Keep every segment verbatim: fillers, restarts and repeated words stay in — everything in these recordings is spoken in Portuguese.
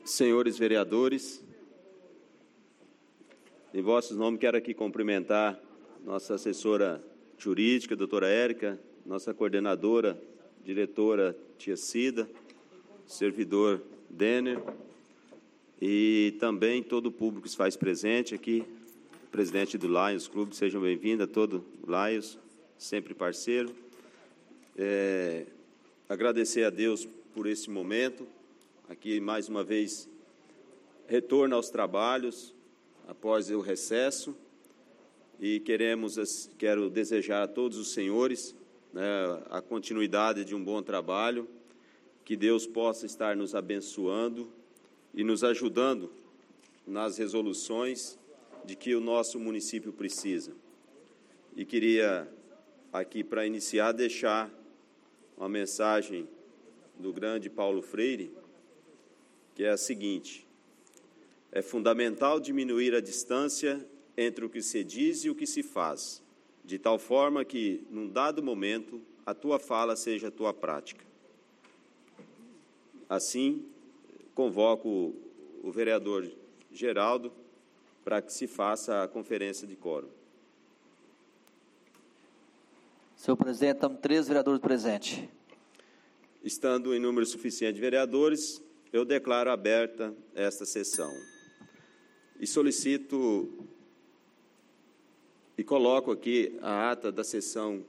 senhores vereadores, em vossos nomes quero aqui cumprimentar nossa assessora jurídica, doutora Érica, nossa coordenadora, diretora tia Cida, servidor Denner, e também todo o público que se faz presente aqui, presidente do Lions Clube, sejam bem-vindos a todo o Lions, sempre parceiro. É, agradecer a Deus por esse momento, aqui mais uma vez, retorno aos trabalhos após o recesso, e queremos, quero desejar a todos os senhores, né, a continuidade de um bom trabalho, que Deus possa estar nos abençoando e nos ajudando nas resoluções de que o nosso município precisa. E queria, aqui para iniciar, deixar uma mensagem do grande Paulo Freire, que é a seguinte: é fundamental diminuir a distância entre o que se diz e o que se faz, de tal forma que, num dado momento, a tua fala seja a tua prática. Assim, convoco o vereador Geraldo para que se faça a conferência de quórum. Senhor presidente, estamos três vereadores presentes. Estando em número suficiente de vereadores, eu declaro aberta esta sessão. E solicito e coloco aqui a ata da sessão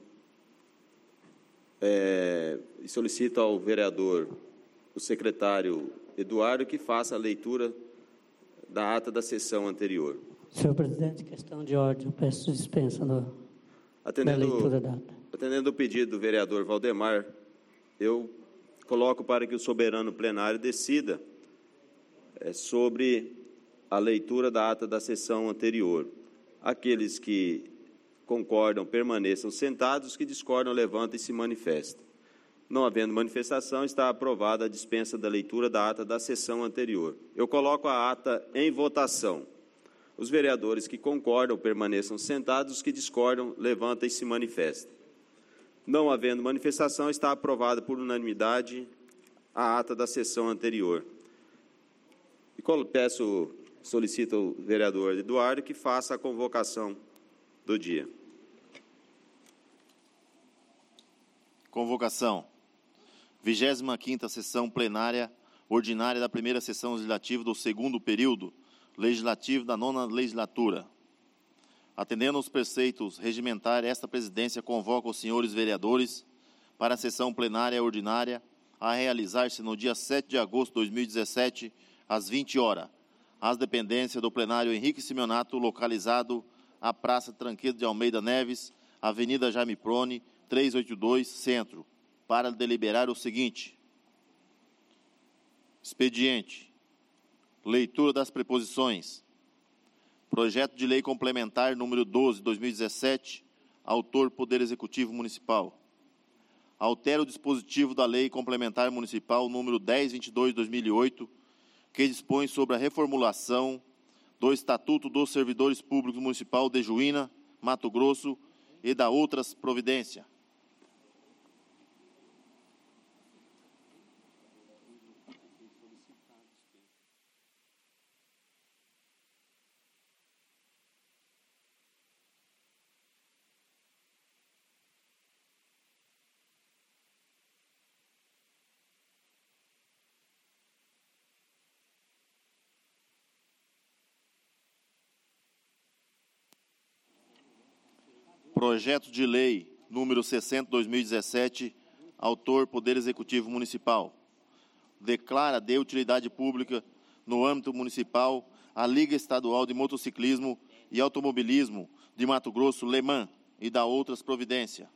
é, e solicito ao vereador, o secretário Eduardo, que faça a leitura da ata da sessão anterior. Senhor presidente, questão de ordem, eu peço dispensa da, atendendo, da leitura da ata. Atendendo o pedido do vereador Valdemar, eu coloco para que o soberano plenário decida é, sobre a leitura da ata da sessão anterior. Aqueles que concordam permaneçam sentados, os que discordam levantem e se manifestem. Não havendo manifestação, está aprovada a dispensa da leitura da ata da sessão anterior. Eu coloco a ata em votação. Os vereadores que concordam permaneçam sentados, os que discordam levantem e se manifestem. Não havendo manifestação, está aprovada por unanimidade a ata da sessão anterior. E peço, solicito ao vereador Eduardo que faça a convocação do dia. Convocação. vigésima quinta sessão plenária ordinária da primeira sessão legislativa do segundo período legislativo da nona legislatura. Atendendo aos preceitos regimentares, esta presidência convoca os senhores vereadores para a sessão plenária ordinária a realizar-se no dia sete de agosto de dois mil e dezessete, às vinte horas, às dependências do plenário Henrique Simeonato, localizado à Praça Tranquedo de Almeida Neves, Avenida Jaime Prone, trezentos e oitenta e dois, Centro, para deliberar o seguinte: expediente, leitura das preposições, projeto de lei complementar número doze, dois mil e dezessete, autor Poder Executivo Municipal. Altera o dispositivo da Lei Complementar Municipal número dez, vinte e dois, dois mil e oito, que dispõe sobre a reformulação do Estatuto dos Servidores Públicos Municipal de Juína, Mato Grosso, e da outras providências. Projeto de Lei número sessenta, dois mil e dezessete, autor Poder Executivo Municipal. Declara de utilidade pública no âmbito municipal a Liga Estadual de Motociclismo e Automobilismo de Mato Grosso, LEMAN, e da outras providências.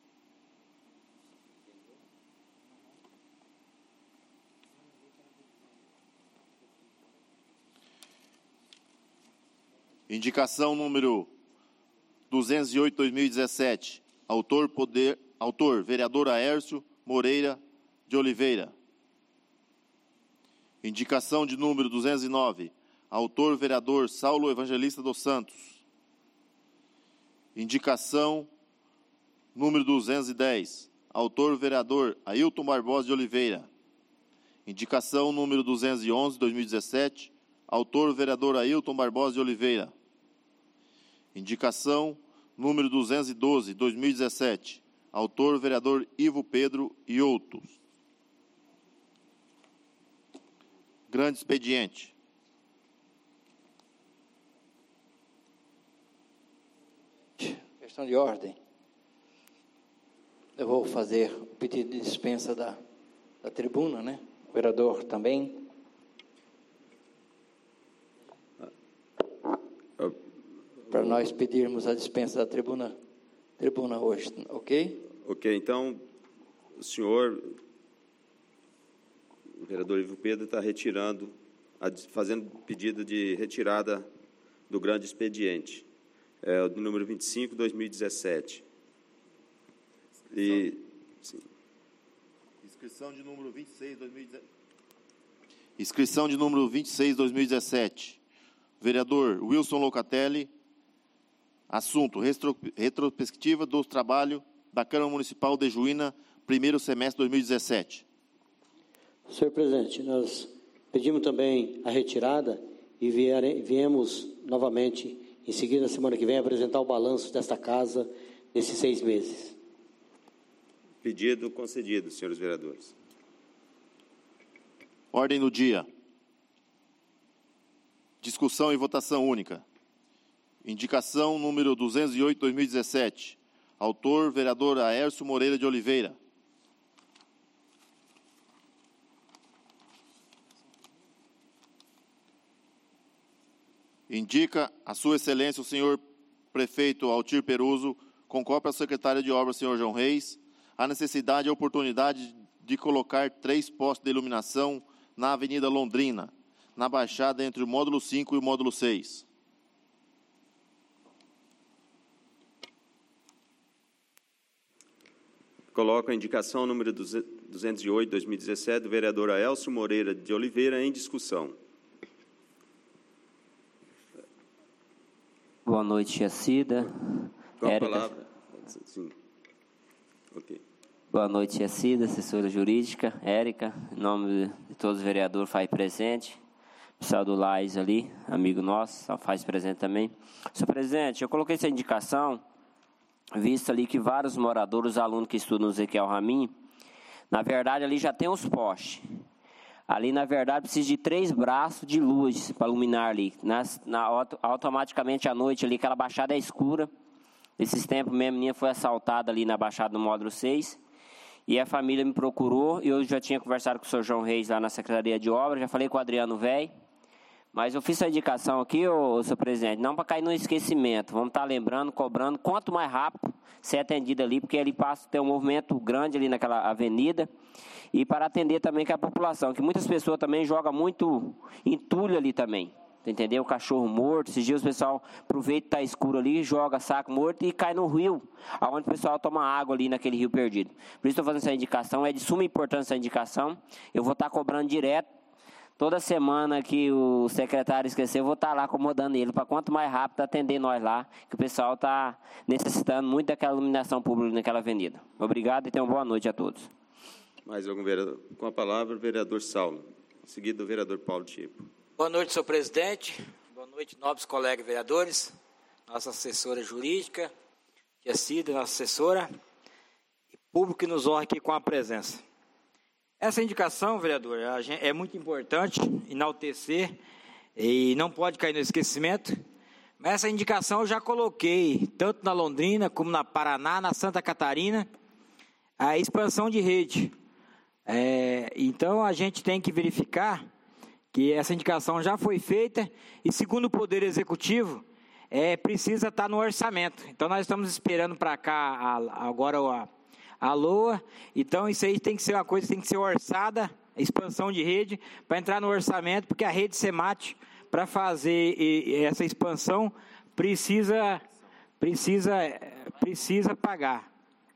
Indicação número duzentos e oito, dois mil e dezessete, autor, poder, autor vereador Aércio Moreira de Oliveira. Indicação de número duzentos e nove, autor vereador Saulo Evangelista dos Santos. Indicação número duzentos e dez, autor vereador Ailton Barbosa de Oliveira. Indicação número duzentos e onze, dois mil e dezessete, autor o vereador Ailton Barbosa de Oliveira. Indicação número duzentos e doze, dois mil e dezessete, autor o vereador Ivo Pedro e outros. Grande expediente. Questão de ordem. Eu vou fazer o pedido de dispensa da, da tribuna, né? O vereador também. Para nós pedirmos a dispensa da tribuna, tribuna hoje, ok? Ok, então, o senhor, o vereador Ivo Pedro, está retirando, fazendo pedido de retirada do grande expediente, é o número vinte e cinco, dois mil e dezessete. E, sim. Inscrição de número vinte e seis, dois mil e dezessete. Inscrição de número vinte e seis, dois mil e dezessete. Vereador Wilson Locatelli. Assunto: retro, retrospectiva dos trabalhos da Câmara Municipal de Juína, primeiro semestre de dois mil e dezessete. Senhor presidente, nós pedimos também a retirada e viere, viemos novamente, em seguida, na semana que vem, apresentar o balanço desta casa nesses seis meses. Pedido concedido, senhores vereadores. Ordem do dia. Discussão e votação única. Indicação número duzentos e oito, dois mil e dezessete. Autor, vereador Aércio Moreira de Oliveira. Indica a sua excelência o senhor prefeito Altir Peruso, com cópia ao secretário de obras, senhor João Reis, a necessidade e a oportunidade de colocar três postes de iluminação na Avenida Londrina, na baixada entre o módulo cinco e o módulo seis. Coloco a indicação número duzentos e oito, dois mil e dezessete, do vereador Aélcio Moreira de Oliveira, em discussão. Boa noite, tia Cida. Com a Érica. palavra. Sim. Ok. Boa noite, tia Cida, assessora jurídica. Érica, em nome de todos os vereadores, faz presente. Pessoal do Lais ali, amigo nosso, faz presente também. Senhor presidente, eu coloquei essa indicação, visto ali que vários moradores, alunos que estudam no Ezequiel Ramin, na verdade, ali já tem os postes. Ali, na verdade, precisa de três braços de luz para iluminar ali. Na, na, automaticamente, à noite, ali, aquela baixada é escura. Nesses tempos, minha menina foi assaltada ali na baixada do módulo seis. E a família me procurou, e eu já tinha conversado com o senhor João Reis lá na Secretaria de Obras, já falei com o Adriano Velho. Mas eu fiz essa indicação aqui, ô, ô, senhor presidente, não para cair no esquecimento. Vamos estar lembrando, cobrando, quanto mais rápido ser atendido ali, porque ele passa a ter um movimento grande ali naquela avenida. E para atender também que a população, que muitas pessoas também jogam muito entulho ali também. Entendeu? Cachorro morto. Esses dias o pessoal aproveita que está escuro ali, joga saco morto e cai no rio, onde o pessoal toma água ali naquele rio perdido. Por isso estou fazendo essa indicação, é de suma importância essa indicação. Eu vou estar cobrando direto. Toda semana que o secretário esquecer, eu vou estar lá acomodando ele, para quanto mais rápido atender nós lá, que o pessoal está necessitando muito daquela iluminação pública naquela avenida. Obrigado e tenham boa noite a todos. Mais algum vereador? Com a palavra, o vereador Saulo. Em seguida, o vereador Paulo Tipo. Boa noite, senhor presidente. Boa noite, nobres colegas vereadores, nossa assessora jurídica, tia Cida, nossa assessora, e público que nos honra aqui com a presença. Essa indicação, vereador, é muito importante enaltecer e não pode cair no esquecimento, mas essa indicação eu já coloquei, tanto na Londrina como na Paraná, na Santa Catarina, a expansão de rede. É, então, a gente tem que verificar que essa indicação já foi feita e, segundo o Poder Executivo, é, precisa estar no orçamento. Então, nós estamos esperando para cá a, agora a, a LOA. Então, isso aí tem que ser uma coisa, tem que ser orçada, a expansão de rede, para entrar no orçamento, porque a rede SEMAT, para fazer e, essa expansão, precisa, precisa, precisa pagar.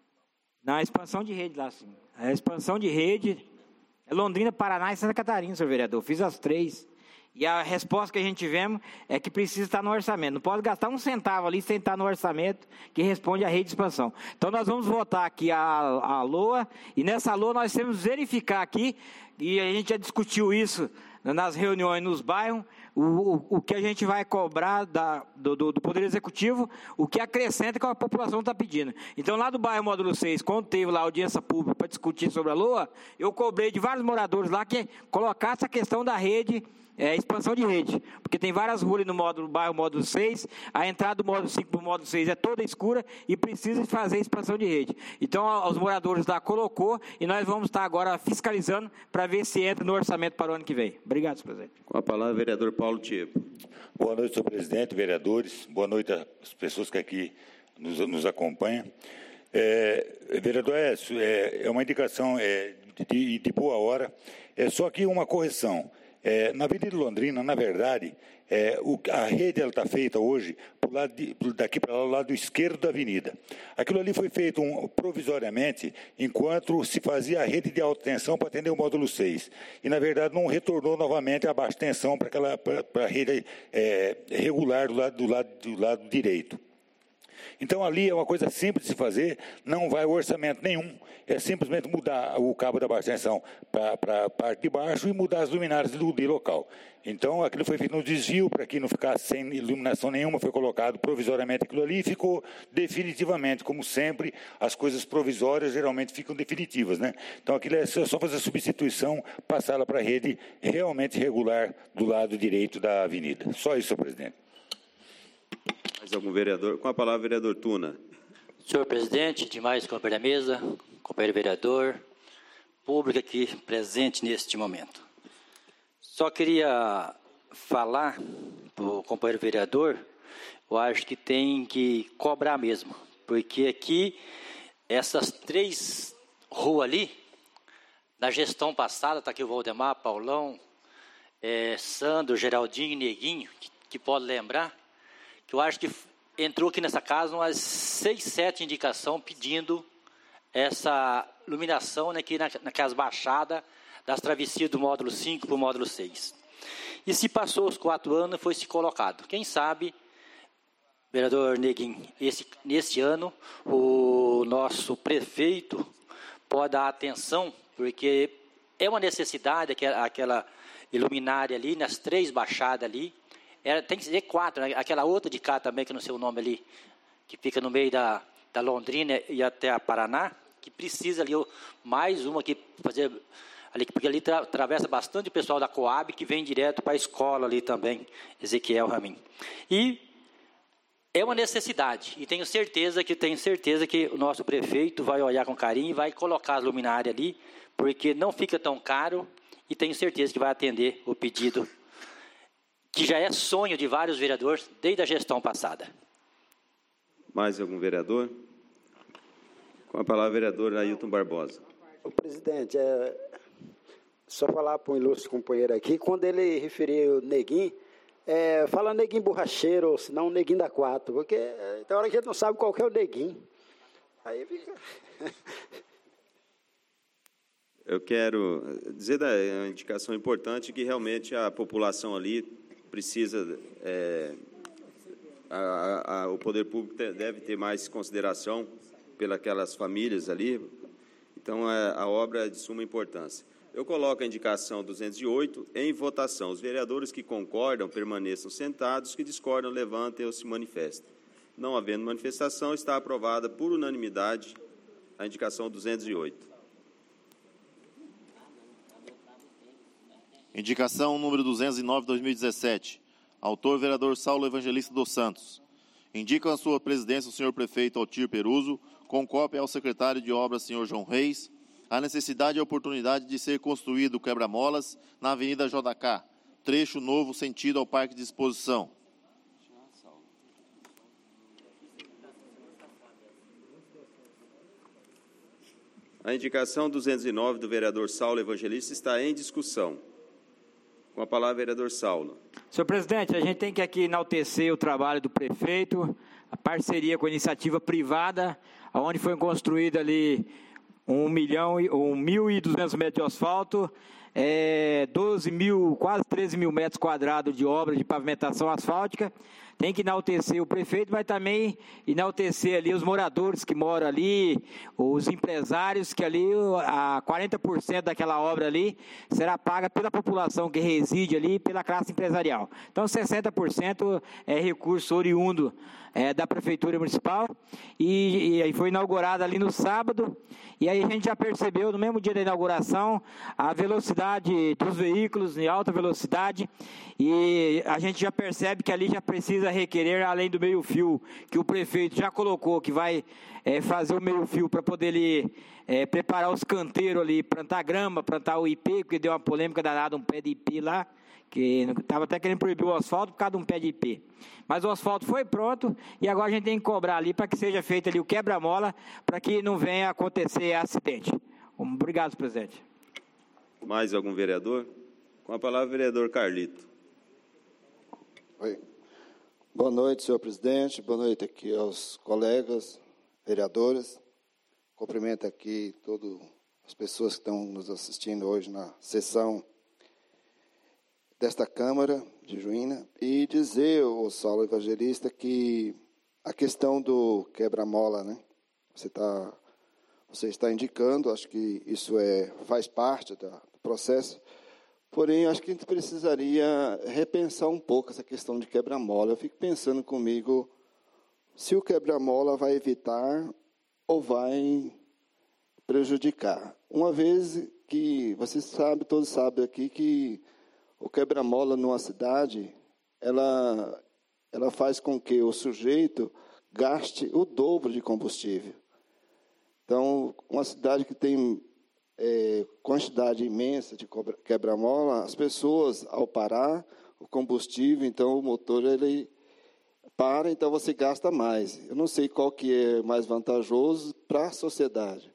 Na expansão de rede lá, sim. A expansão de rede é Londrina, Paraná e Santa Catarina, senhor vereador. Fiz as três. E a resposta que a gente tivemos é que precisa estar no orçamento. Não pode gastar um centavo ali sem estar no orçamento que responde à rede de expansão. Então, nós vamos votar aqui a, a LOA, e nessa LOA nós temos que verificar aqui, e a gente já discutiu isso nas reuniões nos bairros, o, o, o que a gente vai cobrar da, do, do, do Poder Executivo, o que acrescenta que a população está pedindo. Então, lá do bairro Módulo seis, quando teve lá a audiência pública para discutir sobre a LOA, eu cobrei de vários moradores lá que colocasse a questão da rede, é, expansão de rede, porque tem várias ruas no módulo, bairro Módulo seis, a entrada do Módulo cinco para o Módulo seis é toda escura e precisa de fazer expansão de rede. Então, os moradores lá colocou e nós vamos estar agora fiscalizando para ver se entra no orçamento para o ano que vem. Obrigado, senhor presidente. Com a palavra, vereador Paulo Tiepo. Boa noite, senhor presidente, vereadores. Boa noite às pessoas que aqui nos, nos acompanham. É, vereador Écio, é, é uma indicação é, de, de boa hora, é só que uma correção. É, na Avenida Londrina, na verdade, é, o, a rede está feita hoje pro lado de, daqui para lá, o lado esquerdo da avenida. Aquilo ali foi feito um, provisoriamente, enquanto se fazia a rede de alta tensão para atender o módulo seis. E, na verdade, não retornou novamente a baixa tensão para a rede é, regular do lado, do, lado, do lado direito. Então, ali é uma coisa simples de se fazer, não vai orçamento nenhum, é simplesmente mudar o cabo da baixa tensão para a parte de baixo e mudar as luminárias do, do local. Então, aquilo foi feito no desvio, para que não ficasse sem iluminação nenhuma, foi colocado provisoriamente aquilo ali e ficou definitivamente, como sempre, as coisas provisórias geralmente ficam definitivas, né? Então, aquilo é só fazer a substituição, passá-la para a rede realmente regular do lado direito da avenida. Só isso, senhor presidente. Mais algum vereador? Com a palavra, vereador Tuna. Senhor presidente, demais companheiro da mesa, companheiro vereador, público aqui presente neste momento. Só queria falar para o companheiro vereador, eu acho que tem que cobrar mesmo, porque aqui, essas três ruas ali, na gestão passada, está aqui o Valdemar, Paulão, é, Sandro, Geraldinho e Neguinho, que, que pode lembrar, que eu acho que entrou aqui nessa casa umas seis, sete indicações pedindo essa iluminação, né, aqui na, naquelas baixadas das travessias do módulo cinco para o módulo seis. E se passou os quatro anos, foi se colocado. Quem sabe, vereador Neguinho, esse, nesse ano, o nosso prefeito pode dar atenção, porque é uma necessidade, aquela, aquela iluminária ali, nas três baixadas ali. Era, tem que ser quatro, né? Aquela outra de cá também, que não sei o nome ali, que fica no meio da, da Londrina e até a Paraná, que precisa ali, mais uma que fazer, ali, porque ali tra, atravessa bastante o pessoal da Coab, que vem direto para a escola ali também, Ezequiel Ramin. E é uma necessidade, e tenho certeza que tenho certeza que o nosso prefeito vai olhar com carinho e vai colocar as luminárias ali, porque não fica tão caro, e tenho certeza que vai atender o pedido, que já é sonho de vários vereadores desde a gestão passada. Mais algum vereador? Com a palavra, vereador Ailton Barbosa. O presidente, é só falar para um ilustre companheiro aqui, quando ele referiu o Neguinho, é, fala Neguinho borracheiro, ou senão Neguinho da quatro, porque é, tem hora que a gente não sabe qual que é o Neguinho. Aí fica... Eu quero dizer da uma indicação importante que realmente a população ali precisa, é, a, a, o poder público deve ter mais consideração pelas famílias ali, então a, a obra é de suma importância. Eu coloco a indicação duzentos e oito em votação. Os vereadores que concordam permaneçam sentados, que discordam levantem ou se manifestem. Não havendo manifestação, está aprovada por unanimidade a indicação duzentos e oito. Indicação número duzentos e nove de dois mil e dezessete. Autor, vereador Saulo Evangelista dos Santos. Indicam a sua presidência o senhor prefeito Altir Peruso, com cópia ao secretário de obras, senhor João Reis, a necessidade e a oportunidade de ser construído o quebra-molas na Avenida J K, trecho novo sentido ao Parque de Exposição. A indicação duzentos e nove do vereador Saulo Evangelista está em discussão. Com a palavra, vereador Saulo. Senhor presidente, a gente tem que aqui enaltecer o trabalho do prefeito, a parceria com a iniciativa privada, onde foi construído ali um milhão, um mil e duzentos metros de asfalto, é, doze mil, quase treze mil metros quadrados de obra de pavimentação asfáltica. Tem que enaltecer o prefeito, mas também enaltecer ali os moradores que moram ali, os empresários, que ali a quarenta por cento daquela obra ali será paga pela população que reside ali e pela classe empresarial. Então, sessenta por cento é recurso oriundo é, da Prefeitura Municipal e, e foi inaugurada ali no sábado, e aí a gente já percebeu no mesmo dia da inauguração a velocidade dos veículos em alta velocidade, e a gente já percebe que ali já precisa requerer, além do meio-fio que o prefeito já colocou, que vai é, fazer o meio-fio para poder ali, é, preparar os canteiros ali, plantar grama, plantar o ipê, porque deu uma polêmica danada, um pé de ipê lá, que estava até querendo proibir o asfalto por causa de um pé de ipê. Mas o asfalto foi pronto e agora a gente tem que cobrar ali para que seja feito ali o quebra-mola, para que não venha acontecer acidente. Obrigado, presidente. Mais algum vereador? Com a palavra, o vereador Carlito. Oi. Boa noite, senhor presidente. Boa noite aqui aos colegas vereadores. Cumprimento aqui todas as pessoas que estão nos assistindo hoje na sessão desta Câmara de Juína e dizer ao Saulo Evangelista que a questão do quebra-mola, né? Você está você está indicando, acho que isso é, faz parte da, do processo, porém, acho que a gente precisaria repensar um pouco essa questão de quebra-mola. Eu fico pensando comigo se o quebra-mola vai evitar ou vai prejudicar. Uma vez que, você sabe, todos sabem aqui, que o quebra-mola numa cidade, ela, ela faz com que o sujeito gaste o dobro de combustível. Então, uma cidade que tem é, quantidade imensa de quebra-mola, as pessoas, ao parar o combustível, então o motor ele para, então você gasta mais. Eu não sei qual que é mais vantajoso para a sociedade.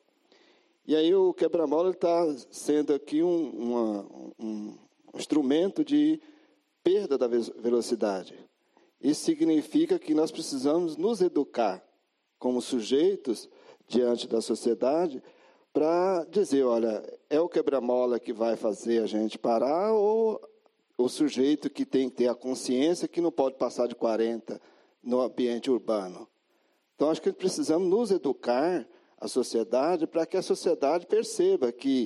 E aí o quebra-mola está sendo aqui um, uma, um instrumento de perda da velocidade. Isso significa que nós precisamos nos educar como sujeitos diante da sociedade para dizer, olha, é o quebra-mola que vai fazer a gente parar ou o sujeito que tem que ter a consciência que não pode passar de quarenta no ambiente urbano. Então, acho que precisamos nos educar, a sociedade, para que a sociedade perceba que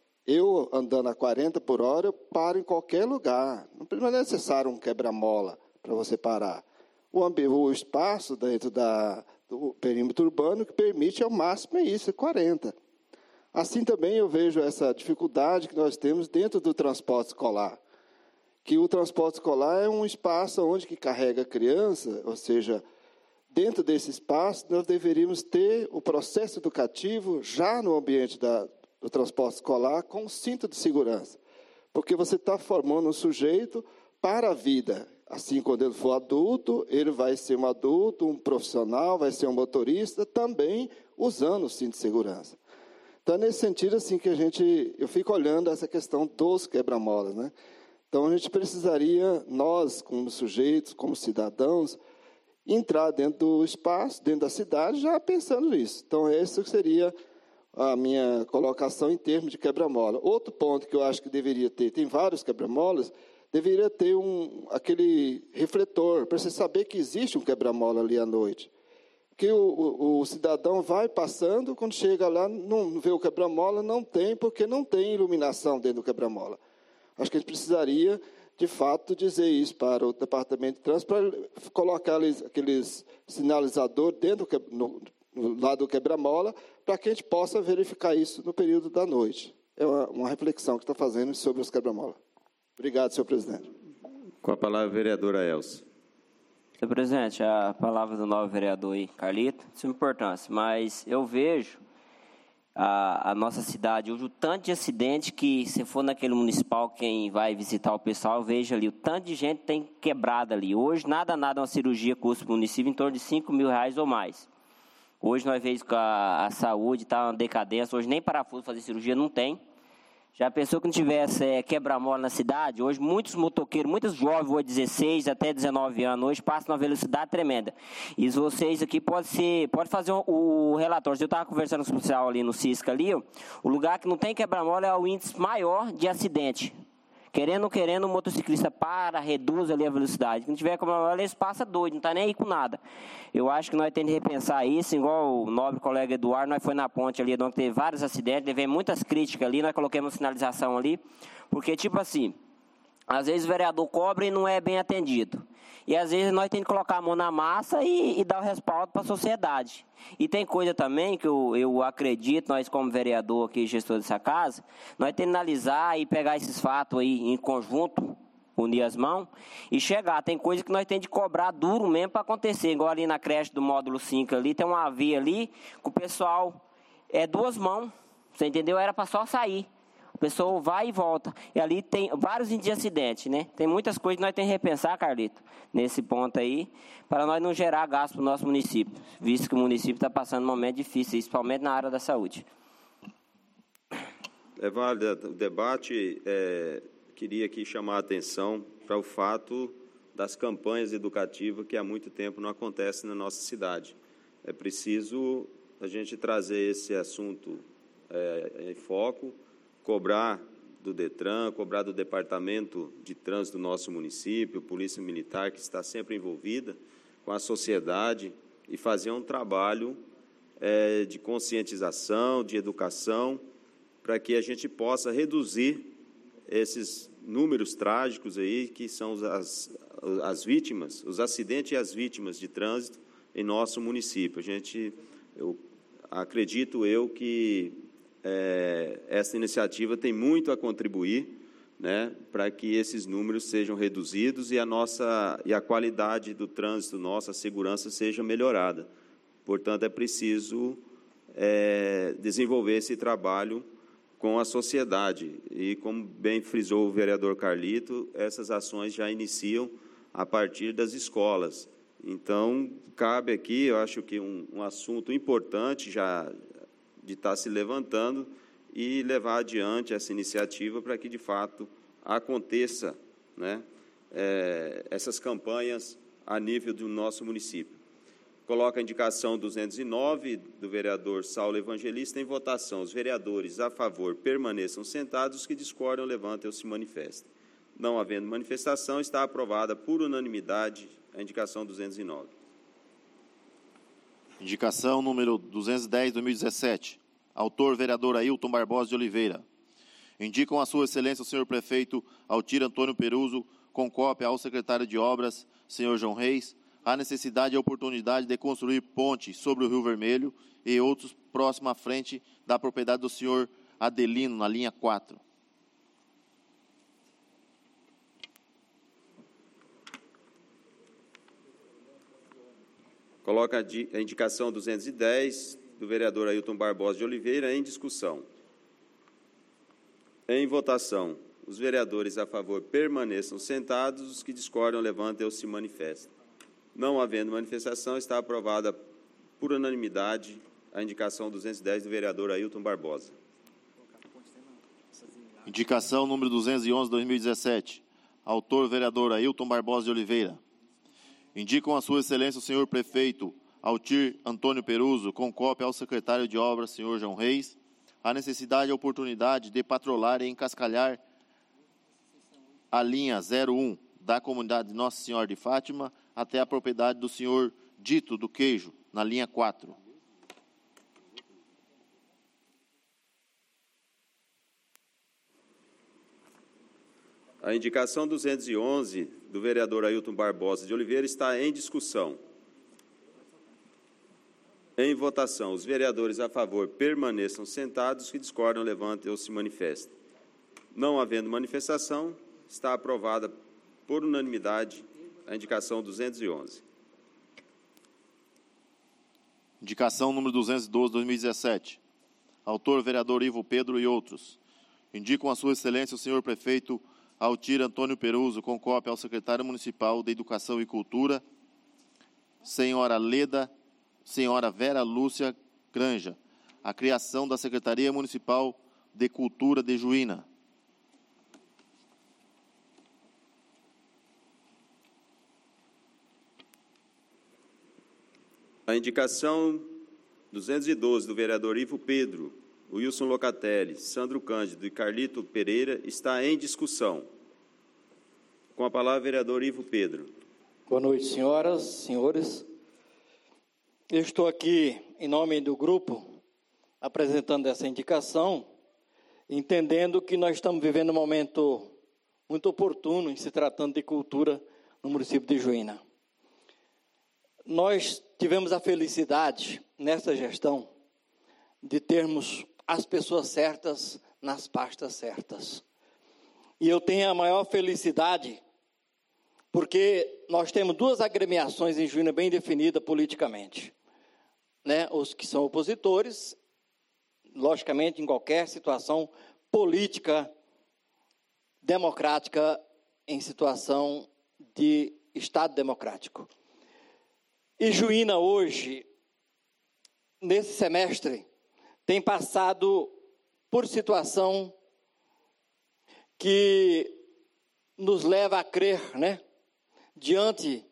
eu, andando a quarenta por hora, eu paro em qualquer lugar. Não é necessário um quebra-mola para você parar. O, o espaço dentro da, do perímetro urbano que permite, ao máximo, é isso, é quarenta. Assim também eu vejo essa dificuldade que nós temos dentro do transporte escolar. Que o transporte escolar é um espaço onde que carrega a criança, ou seja, dentro desse espaço nós deveríamos ter o processo educativo já no ambiente da, do transporte escolar com cinto de segurança. Porque você está formando um sujeito para a vida. Assim, quando ele for adulto, ele vai ser um adulto, um profissional, vai ser um motorista, também usando o cinto de segurança. Então, é nesse sentido assim, que a gente, eu fico olhando essa questão dos quebra-molas, né? Então, a gente precisaria, nós, como sujeitos, como cidadãos, entrar dentro do espaço, dentro da cidade, já pensando nisso. Então, essa seria a minha colocação em termos de quebra-mola. Outro ponto que eu acho que deveria ter, tem vários quebra-molas, deveria ter um, aquele refletor, para você saber que existe um quebra-mola ali à noite. Porque o, o, o cidadão vai passando, quando chega lá, não vê o quebra-mola, não tem, porque não tem iluminação dentro do quebra-mola. Acho que a gente precisaria, de fato, dizer isso para o Departamento de Trânsito, para colocar aqueles, aqueles sinalizadores dentro do, no, no lado do quebra-mola, para que a gente possa verificar isso no período da noite. É uma, uma reflexão que está fazendo sobre os quebra-mola. Obrigado, senhor presidente. Com a palavra, a vereadora Elsa. Senhor presidente, a palavra do novo vereador aí, Carlito, de suma importância, mas eu vejo a, a nossa cidade hoje, o tanto de acidente que, se for naquele municipal, quem vai visitar o pessoal, eu vejo ali, o tanto de gente tem quebrado ali. Hoje, nada, nada, uma cirurgia custa para o município em torno de cinco mil reais ou mais. Hoje nós vemos que a, a saúde está uma decadência, hoje nem parafuso fazer cirurgia não tem. Já pensou que não tivesse é, quebra-mola na cidade? Hoje, muitos motoqueiros, muitos jovens, hoje dezesseis até dezenove anos, hoje passam uma velocidade tremenda. E vocês aqui podem ser, pode fazer o, o relatório. Eu estava conversando com o policial ali no Cisca, ali, ó, o lugar que não tem quebra-mola é o índice maior de acidente. Querendo ou querendo, o motociclista para, reduz ali a velocidade. Se não tiver quebra-mola, eles passam doido, não está nem aí com nada. Eu acho que nós temos que repensar isso, igual o nobre colega Eduardo, nós foi na ponte ali, onde teve vários acidentes, teve muitas críticas ali, nós colocamos sinalização ali, porque tipo assim, às vezes o vereador cobra e não é bem atendido. E às vezes nós temos que colocar a mão na massa e, e dar o respaldo para a sociedade. E tem coisa também que eu, eu acredito, nós como vereador aqui, gestor dessa casa, nós temos que analisar e pegar esses fatos aí em conjunto, unir as mãos e chegar. Tem coisa que nós temos de cobrar duro mesmo para acontecer. Igual ali na creche do módulo cinco ali, tem uma via ali que o pessoal é duas mãos, você entendeu? Era para só sair. A pessoa vai e volta. E ali tem vários índices de acidente, né? Tem muitas coisas que nós temos que repensar, Carlito, nesse ponto aí, para nós não gerar gasto para o nosso município, visto que o município está passando um momento difícil, principalmente na área da saúde. É válido o debate. É, queria aqui chamar a atenção para o fato das campanhas educativas que há muito tempo não acontecem na nossa cidade. É preciso a gente trazer esse assunto é, em foco, cobrar do DETRAN, cobrar do Departamento de Trânsito do nosso município, Polícia Militar, que está sempre envolvida com a sociedade, e fazer um trabalho é, de conscientização, de educação, para que a gente possa reduzir esses números trágicos aí, que são as, as vítimas, os acidentes e as vítimas de trânsito em nosso município. A gente, eu acredito eu que É, essa iniciativa tem muito a contribuir, né, para que esses números sejam reduzidos e a nossa e a qualidade do trânsito nossa, a segurança seja melhorada. Portanto, é preciso é, desenvolver esse trabalho com a sociedade. E, como bem frisou o vereador Carlito, essas ações já iniciam a partir das escolas. Então, cabe aqui, eu acho que um, um assunto importante já de estar se levantando e levar adiante essa iniciativa para que, de fato, aconteça, né, é, essas campanhas a nível do nosso município. Coloca a indicação duzentos e nove do vereador Saulo Evangelista em votação. Os vereadores a favor permaneçam sentados, os que discordam levantem ou se manifestem. Não havendo manifestação, está aprovada por unanimidade a indicação duzentos e nove. Indicação número duzentos e dez, dois mil e dezessete. Autor, vereador Ailton Barbosa de Oliveira. Indicam a sua excelência o senhor prefeito Altir Antônio Peruso, com cópia ao secretário de Obras, senhor João Reis, a necessidade e a oportunidade de construir ponte sobre o Rio Vermelho e outros próximo à frente da propriedade do senhor Adelino, na linha quatro. Coloca a indicação duzentos e dez do vereador Ailton Barbosa de Oliveira em discussão. Em votação, os vereadores a favor permaneçam sentados, os que discordam levantem ou se manifestem. Não havendo manifestação, está aprovada por unanimidade a indicação duzentos e dez do vereador Ailton Barbosa. Indicação número duzentos e onze, dois mil e dezessete. Autor, vereador Ailton Barbosa de Oliveira. Indicam a sua excelência o senhor prefeito Altir Antônio Peruso, com cópia ao secretário de Obras, senhor João Reis, a necessidade e a oportunidade de patrolar e encascalhar a linha zero um da comunidade Nossa Senhora de Fátima até a propriedade do senhor Dito do Queijo, na linha quatro. A indicação duzentos e onze do vereador Ailton Barbosa de Oliveira está em discussão. Em votação, os vereadores a favor permaneçam sentados, os que discordam levantem ou se manifestem. Não havendo manifestação, está aprovada por unanimidade a indicação duzentos e onze. Indicação número duzentos e doze, dois mil e dezessete. Autor, vereador Ivo Pedro e outros. Indicam a sua excelência o senhor prefeito Altir Antônio Peruso, com cópia ao secretário municipal de Educação e Cultura, senhora Leda, senhora Vera Lúcia Granja, a criação da Secretaria Municipal de Cultura de Juína. A indicação duzentos e doze do vereador Ivo Pedro, Wilson Locatelli, Sandro Cândido e Carlito Pereira está em discussão. Com a palavra, vereador Ivo Pedro. Boa noite, senhoras, senhores. Eu estou aqui, em nome do grupo, apresentando essa indicação, entendendo que nós estamos vivendo um momento muito oportuno em se tratando de cultura no município de Juína. Nós tivemos a felicidade, nessa gestão, de termos as pessoas certas nas pastas certas. E eu tenho a maior felicidade, porque nós temos duas agremiações em Juína bem definidas politicamente. Né? Os que são opositores, logicamente, em qualquer situação política, democrática, em situação de Estado democrático. E Juína hoje, nesse semestre, tem passado por situação que nos leva a crer, né, diante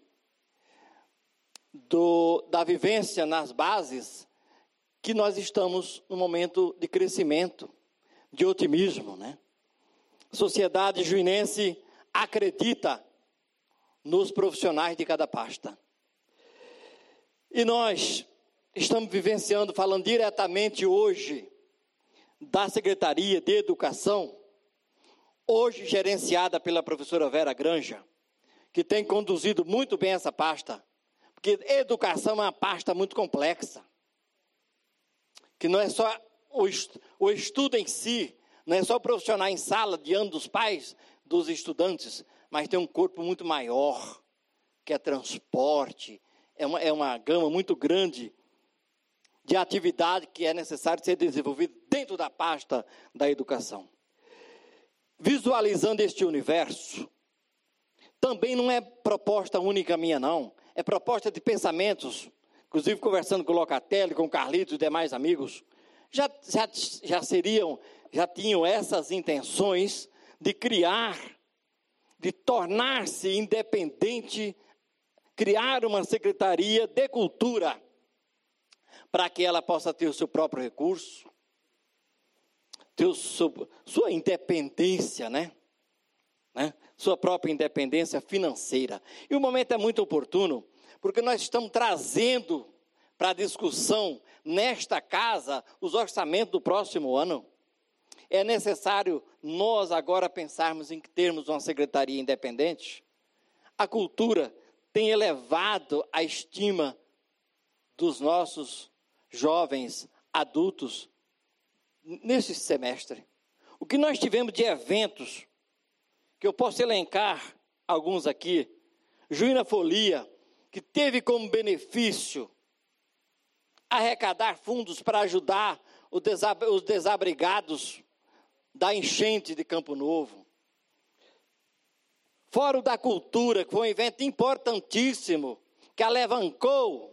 do, da vivência nas bases, que nós estamos num momento de crescimento, de otimismo, né? A sociedade juinense acredita nos profissionais de cada pasta. E nós estamos vivenciando, falando diretamente hoje, da Secretaria de Educação, hoje gerenciada pela professora Vera Granja, que tem conduzido muito bem essa pasta, porque educação é uma pasta muito complexa, que não é só o, estu- o estudo em si, não é só o profissional em sala, diante dos pais, dos estudantes, mas tem um corpo muito maior, que é transporte, é uma, é uma gama muito grande de atividade que é necessário ser desenvolvida dentro da pasta da educação. Visualizando este universo, também não é proposta única minha, não. É proposta de pensamentos, inclusive conversando com o Locatelli, com o Carlito e demais amigos, já, já, já seriam, já tinham essas intenções de criar, de tornar-se independente, criar uma secretaria de cultura, para que ela possa ter o seu próprio recurso, ter o seu, sua independência, né? né? Sua própria independência financeira. E o momento é muito oportuno, porque nós estamos trazendo para a discussão nesta casa os orçamentos do próximo ano. É necessário nós agora pensarmos em termos uma secretaria independente. A cultura tem elevado a estima dos nossos jovens adultos nesse semestre. O que nós tivemos de eventos, que eu posso elencar alguns aqui, Juína Folia, que teve como benefício arrecadar fundos para ajudar os desabrigados da enchente de Campo Novo. Fórum da Cultura, que foi um evento importantíssimo, que alavancou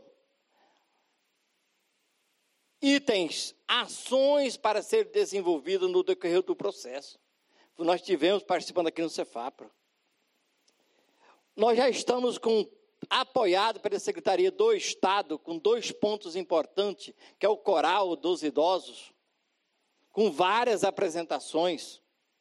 itens, ações para ser desenvolvidas no decorrer do processo. Nós tivemos participando aqui no Cefapro. Nós já estamos com, apoiado pela Secretaria do Estado, com dois pontos importantes, que é o Coral dos Idosos, com várias apresentações.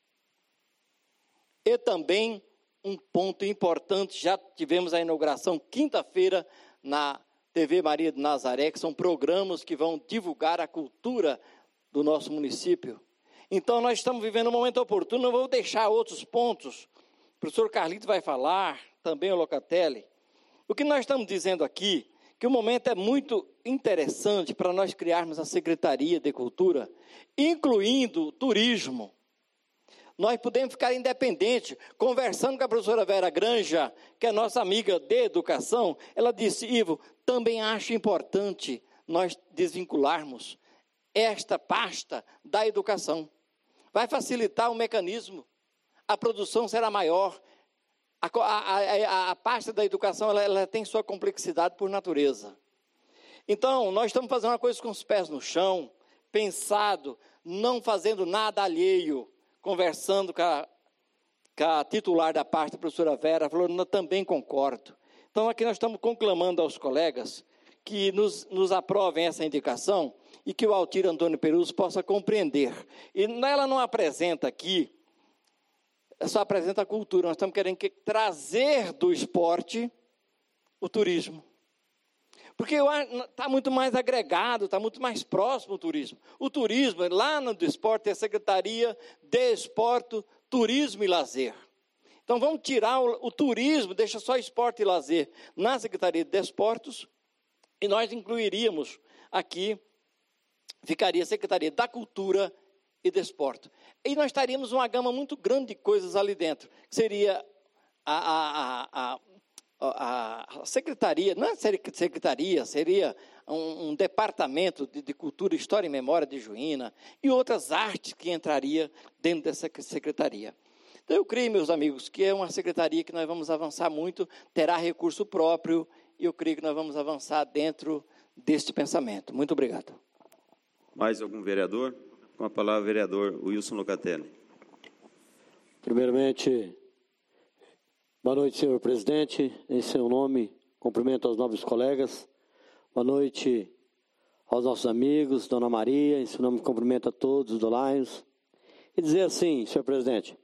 E também um ponto importante, já tivemos a inauguração quinta-feira na T V Maria de Nazaré, que são programas que vão divulgar a cultura do nosso município. Então, nós estamos vivendo um momento oportuno, não vou deixar outros pontos, o professor Carlito vai falar, também o Locatelli. O que nós estamos dizendo aqui, que o momento é muito interessante para nós criarmos a Secretaria de Cultura, incluindo turismo. Nós podemos ficar independentes. Conversando com a professora Vera Granja, que é nossa amiga de educação, ela disse, Ivo, também acho importante nós desvincularmos esta pasta da educação. Vai facilitar o mecanismo, a produção será maior. A, a, a, a pasta da educação ela, ela tem sua complexidade por natureza. Então, nós estamos fazendo uma coisa com os pés no chão, pensado não fazendo nada alheio, conversando com a, com a titular da parte, a professora Vera, falou, eu também concordo. Então, aqui nós estamos conclamando aos colegas que nos, nos aprovem essa indicação e que o Altir Antônio Peruso possa compreender. E ela não apresenta aqui, só apresenta a cultura, nós estamos querendo que, trazer do esporte o turismo. Porque está muito mais agregado, está muito mais próximo o turismo. O turismo, lá no do esporte, é a Secretaria de Esporte, Turismo e Lazer. Então, vamos tirar o, o turismo, deixa só esporte e lazer na Secretaria de Desportos, e nós incluiríamos aqui, ficaria a Secretaria da Cultura e Desporto. E nós estaríamos uma gama muito grande de coisas ali dentro, que seria a... a, a, a A secretaria, não é secretaria, seria um, um departamento de, de cultura, história e memória de Juína e outras artes que entraria dentro dessa secretaria. Então, eu creio, meus amigos, que é uma secretaria que nós vamos avançar muito, terá recurso próprio e eu creio que nós vamos avançar dentro deste pensamento. Muito obrigado. Mais algum vereador? Com a palavra, o vereador Wilson Locatelli. Primeiramente, boa noite, senhor presidente. Em seu nome, cumprimento aos nobres colegas. Boa noite aos nossos amigos, dona Maria. Em seu nome, cumprimento a todos do Lions. E dizer assim, senhor presidente,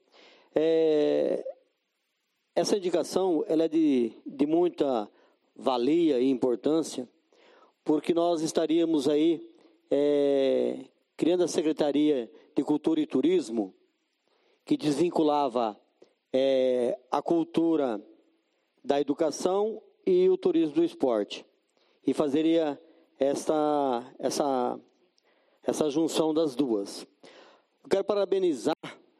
é, essa indicação ela é de, de muita valia e importância, porque nós estaríamos aí é, criando a Secretaria de Cultura e Turismo, que desvinculava É, a cultura da educação e o turismo do esporte. E fazeria essa, essa, essa junção das duas. Eu quero parabenizar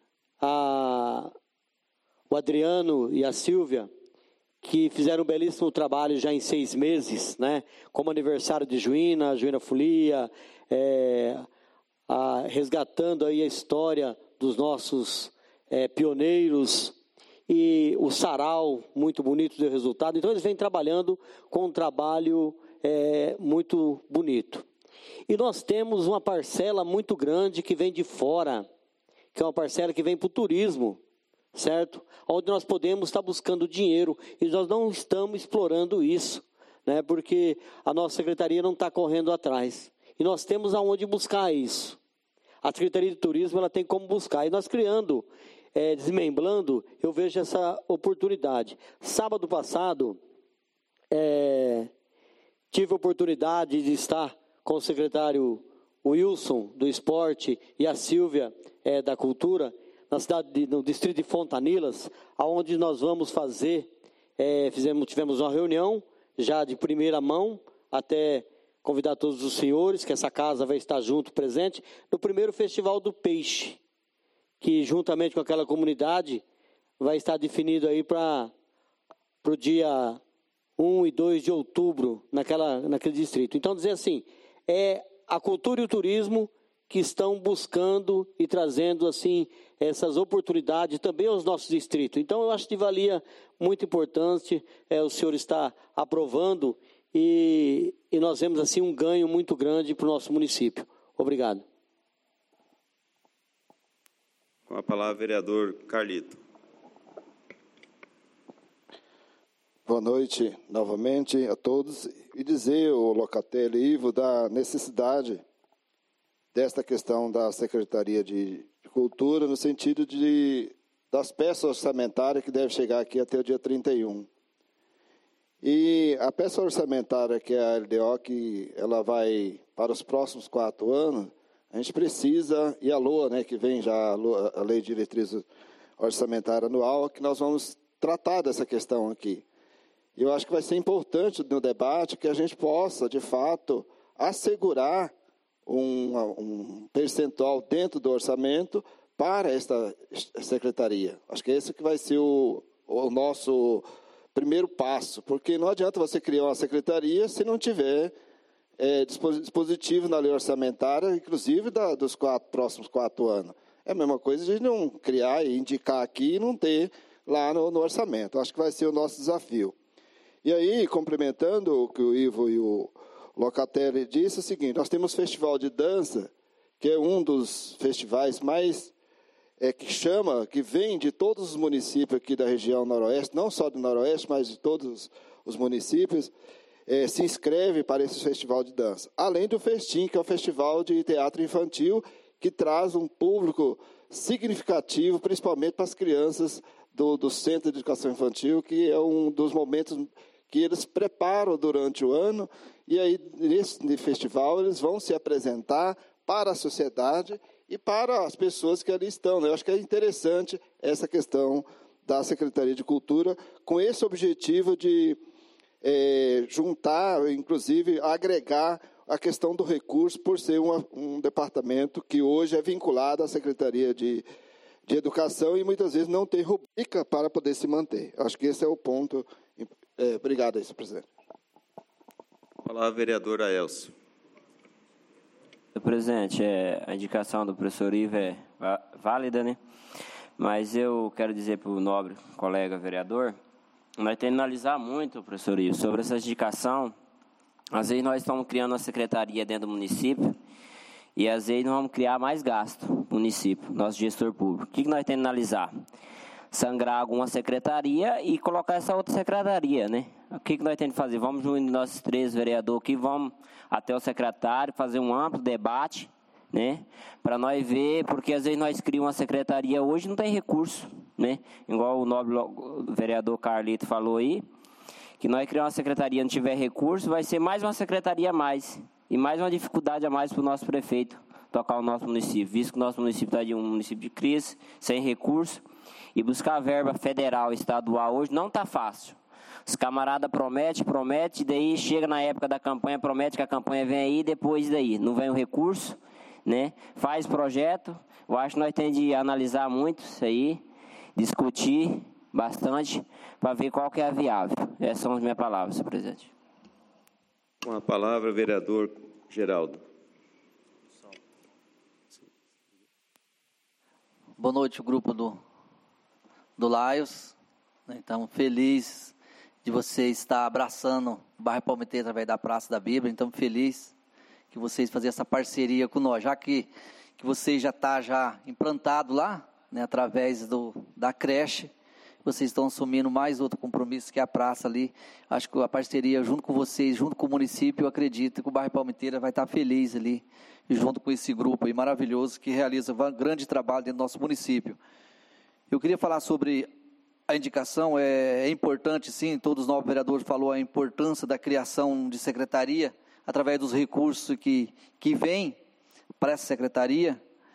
a, o Adriano e a Silvia, que fizeram um belíssimo trabalho já em seis meses, né? Como aniversário de Juína, Juína Folia, é, a, resgatando aí a história dos nossos é, pioneiros, e o sarau, muito bonito, deu resultado. Então, eles vêm trabalhando com um trabalho é, muito bonito. E nós temos uma parcela muito grande que vem de fora, que é uma parcela que vem para o turismo, certo? Onde nós podemos estar buscando dinheiro, e nós não estamos explorando isso, né? Porque a nossa secretaria não está correndo atrás. E nós temos aonde buscar isso. A Secretaria de Turismo ela tem como buscar. E nós criando... É, desmembrando, eu vejo essa oportunidade. Sábado passado, é, tive a oportunidade de estar com o secretário Wilson, do Esporte, e a Silvia, é, da Cultura, na cidade de, no distrito de Fontanilas, onde nós vamos fazer, é, fizemos, tivemos uma reunião, já de primeira mão, até convidar todos os senhores, que essa casa vai estar junto, presente, no primeiro Festival do Peixe, que juntamente com aquela comunidade vai estar definido aí para o dia um e dois de outubro naquela, naquele distrito. Então, dizer assim, é a cultura e o turismo que estão buscando e trazendo assim essas oportunidades também aos nossos distritos. Então, eu acho que valia muito importante é, o senhor estar aprovando e, e nós vemos assim um ganho muito grande para o nosso município. Obrigado. Com a palavra, vereador Carlito. Boa noite novamente a todos. E dizer, o Locatelli e Ivo, da necessidade desta questão da Secretaria de Cultura, no sentido de, das peças orçamentárias que devem chegar aqui até o dia trinta e um. E a peça orçamentária, que é a L D O, que ela vai para os próximos quatro anos, a gente precisa, e a L O A, né, que vem já a, LOA, a Lei de Diretriz Orçamentária Anual, que nós vamos tratar dessa questão aqui. E eu acho que vai ser importante no debate que a gente possa, de fato, assegurar um, um percentual dentro do orçamento para esta secretaria. Acho que esse que vai ser o, o nosso primeiro passo, porque não adianta você criar uma secretaria se não tiver É, dispositivo na lei orçamentária, inclusive da, dos quatro, próximos quatro anos. É a mesma coisa de não criar e indicar aqui e não ter lá no, no orçamento. Acho que vai ser o nosso desafio. E aí, complementando o que o Ivo e o Locatelli disse, é o seguinte, nós temos festival de dança que é um dos festivais mais é, que chama, que vem de todos os municípios aqui da região noroeste, não só do noroeste, mas de todos os municípios, é, se inscreve para esse festival de dança. Além do Festim, que é o festival de teatro infantil, que traz um público significativo, principalmente para as crianças do, do Centro de Educação Infantil, que é um dos momentos que eles preparam durante o ano, e aí, nesse festival, eles vão se apresentar para a sociedade e para as pessoas que ali estão. Né? Eu acho que é interessante essa questão da Secretaria de Cultura, com esse objetivo de é, juntar, inclusive, agregar a questão do recurso, por ser uma, um departamento que hoje é vinculado à Secretaria de, de Educação e muitas vezes não tem rubrica para poder se manter. Eu acho que esse é o ponto. É, obrigado, senhor presidente. Palavra a vereadora Elcio. Senhor presidente, é, a indicação do professor Ivo é válida, né? Mas eu quero dizer para o nobre colega vereador, nós temos que analisar muito, professor Ivo, sobre essa indicação. Às vezes nós estamos criando uma secretaria dentro do município e às vezes nós vamos criar mais gasto no município, nosso gestor público. O que nós temos que analisar? Sangrar alguma secretaria e colocar essa outra secretaria, né? O que nós temos que fazer? Vamos unir nossos três vereadores aqui, vamos até o secretário, fazer um amplo debate, né? Para nós ver, porque às vezes nós criamos uma secretaria hoje e não tem recurso, né? Igual o nobre vereador Carlito falou aí, que nós criamos uma secretaria e não tiver recurso, vai ser mais uma secretaria a mais. E mais uma dificuldade a mais para o nosso prefeito tocar o nosso município. Visto que o nosso município está de um município de crise, sem recurso, e buscar verba federal e estadual hoje não está fácil. Os camaradas prometem, prometem, daí chega na época da campanha, promete que a campanha vem aí, depois daí não vem o recurso, né? Faz projeto. Eu acho que nós temos de analisar muito isso aí, discutir bastante, para ver qual que é a viável. Essas são as minhas palavras, senhor presidente. Com a palavra, vereador Geraldo. Boa noite, o grupo do, do Laios. Então, feliz de você estar abraçando o bairro Palmiteira através da Praça da Bíblia. Então, feliz que vocês fazem essa parceria com nós, já que, que você já está já implantado lá, né, através do, da creche. Vocês estão assumindo mais outro compromisso, que é a praça ali. Acho que a parceria junto com vocês, junto com o município, eu acredito que o bairro Palmiteira vai estar feliz ali, junto com esse grupo aí maravilhoso, que realiza um grande trabalho dentro do nosso município. Eu queria falar sobre a indicação, é, é importante sim, todos os novos vereadores falaram a importância da criação de secretaria, através dos recursos que, que vêm para essa secretaria,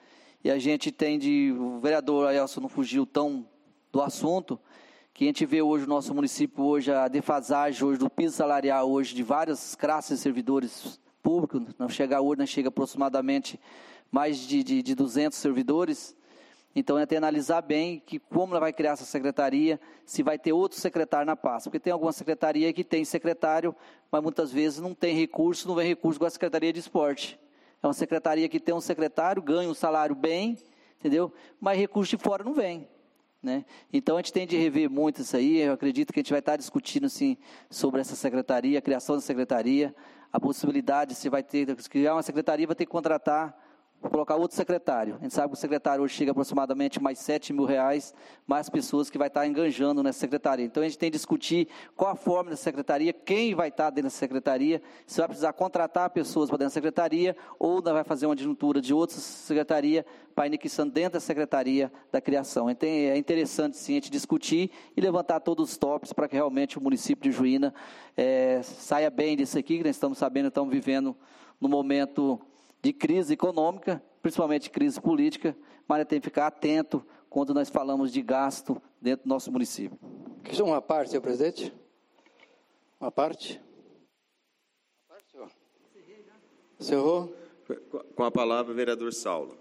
e a gente tem de, o vereador Aelson não fugiu tão do assunto, que a gente vê hoje o nosso município, hoje a defasagem hoje do piso salarial hoje de várias classes de servidores públicos, não chega hoje, não chega aproximadamente mais de, de, de duzentos servidores. Então, é ter que analisar bem que como ela vai criar essa secretaria, se vai ter outro secretário na pasta, porque tem alguma secretaria que tem secretário, mas muitas vezes não tem recurso, não vem recurso com a Secretaria de Esporte. É uma secretaria que tem um secretário, ganha um salário bem, entendeu? Mas recurso de fora não vem. Né? Então, a gente tem de rever muito isso aí. Eu acredito que a gente vai estar discutindo assim, sobre essa secretaria, a criação da secretaria, a possibilidade, se vai ter, se criar uma secretaria, vai ter que contratar, colocar outro secretário. A gente sabe que o secretário hoje chega aproximadamente mais sete mil reais, mais pessoas que vai estar enganjando nessa secretaria. Então, a gente tem de discutir qual a forma dessa secretaria, quem vai estar dentro dessa secretaria, se vai precisar contratar pessoas para dentro da secretaria, ou vai fazer uma adjuntura de outra secretaria para iniquação dentro da secretaria da criação. Então, é interessante, sim, a gente discutir e levantar todos os tópicos para que realmente o município de Juína é, saia bem disso aqui, que nós estamos sabendo, estamos vivendo no momento de crise econômica, principalmente crise política, mas tem que ficar atento quando nós falamos de gasto dentro do nosso município. Questão uma parte, senhor presidente? Uma parte? Uma parte, senhor? Encerrou? Com a palavra, o vereador Saulo.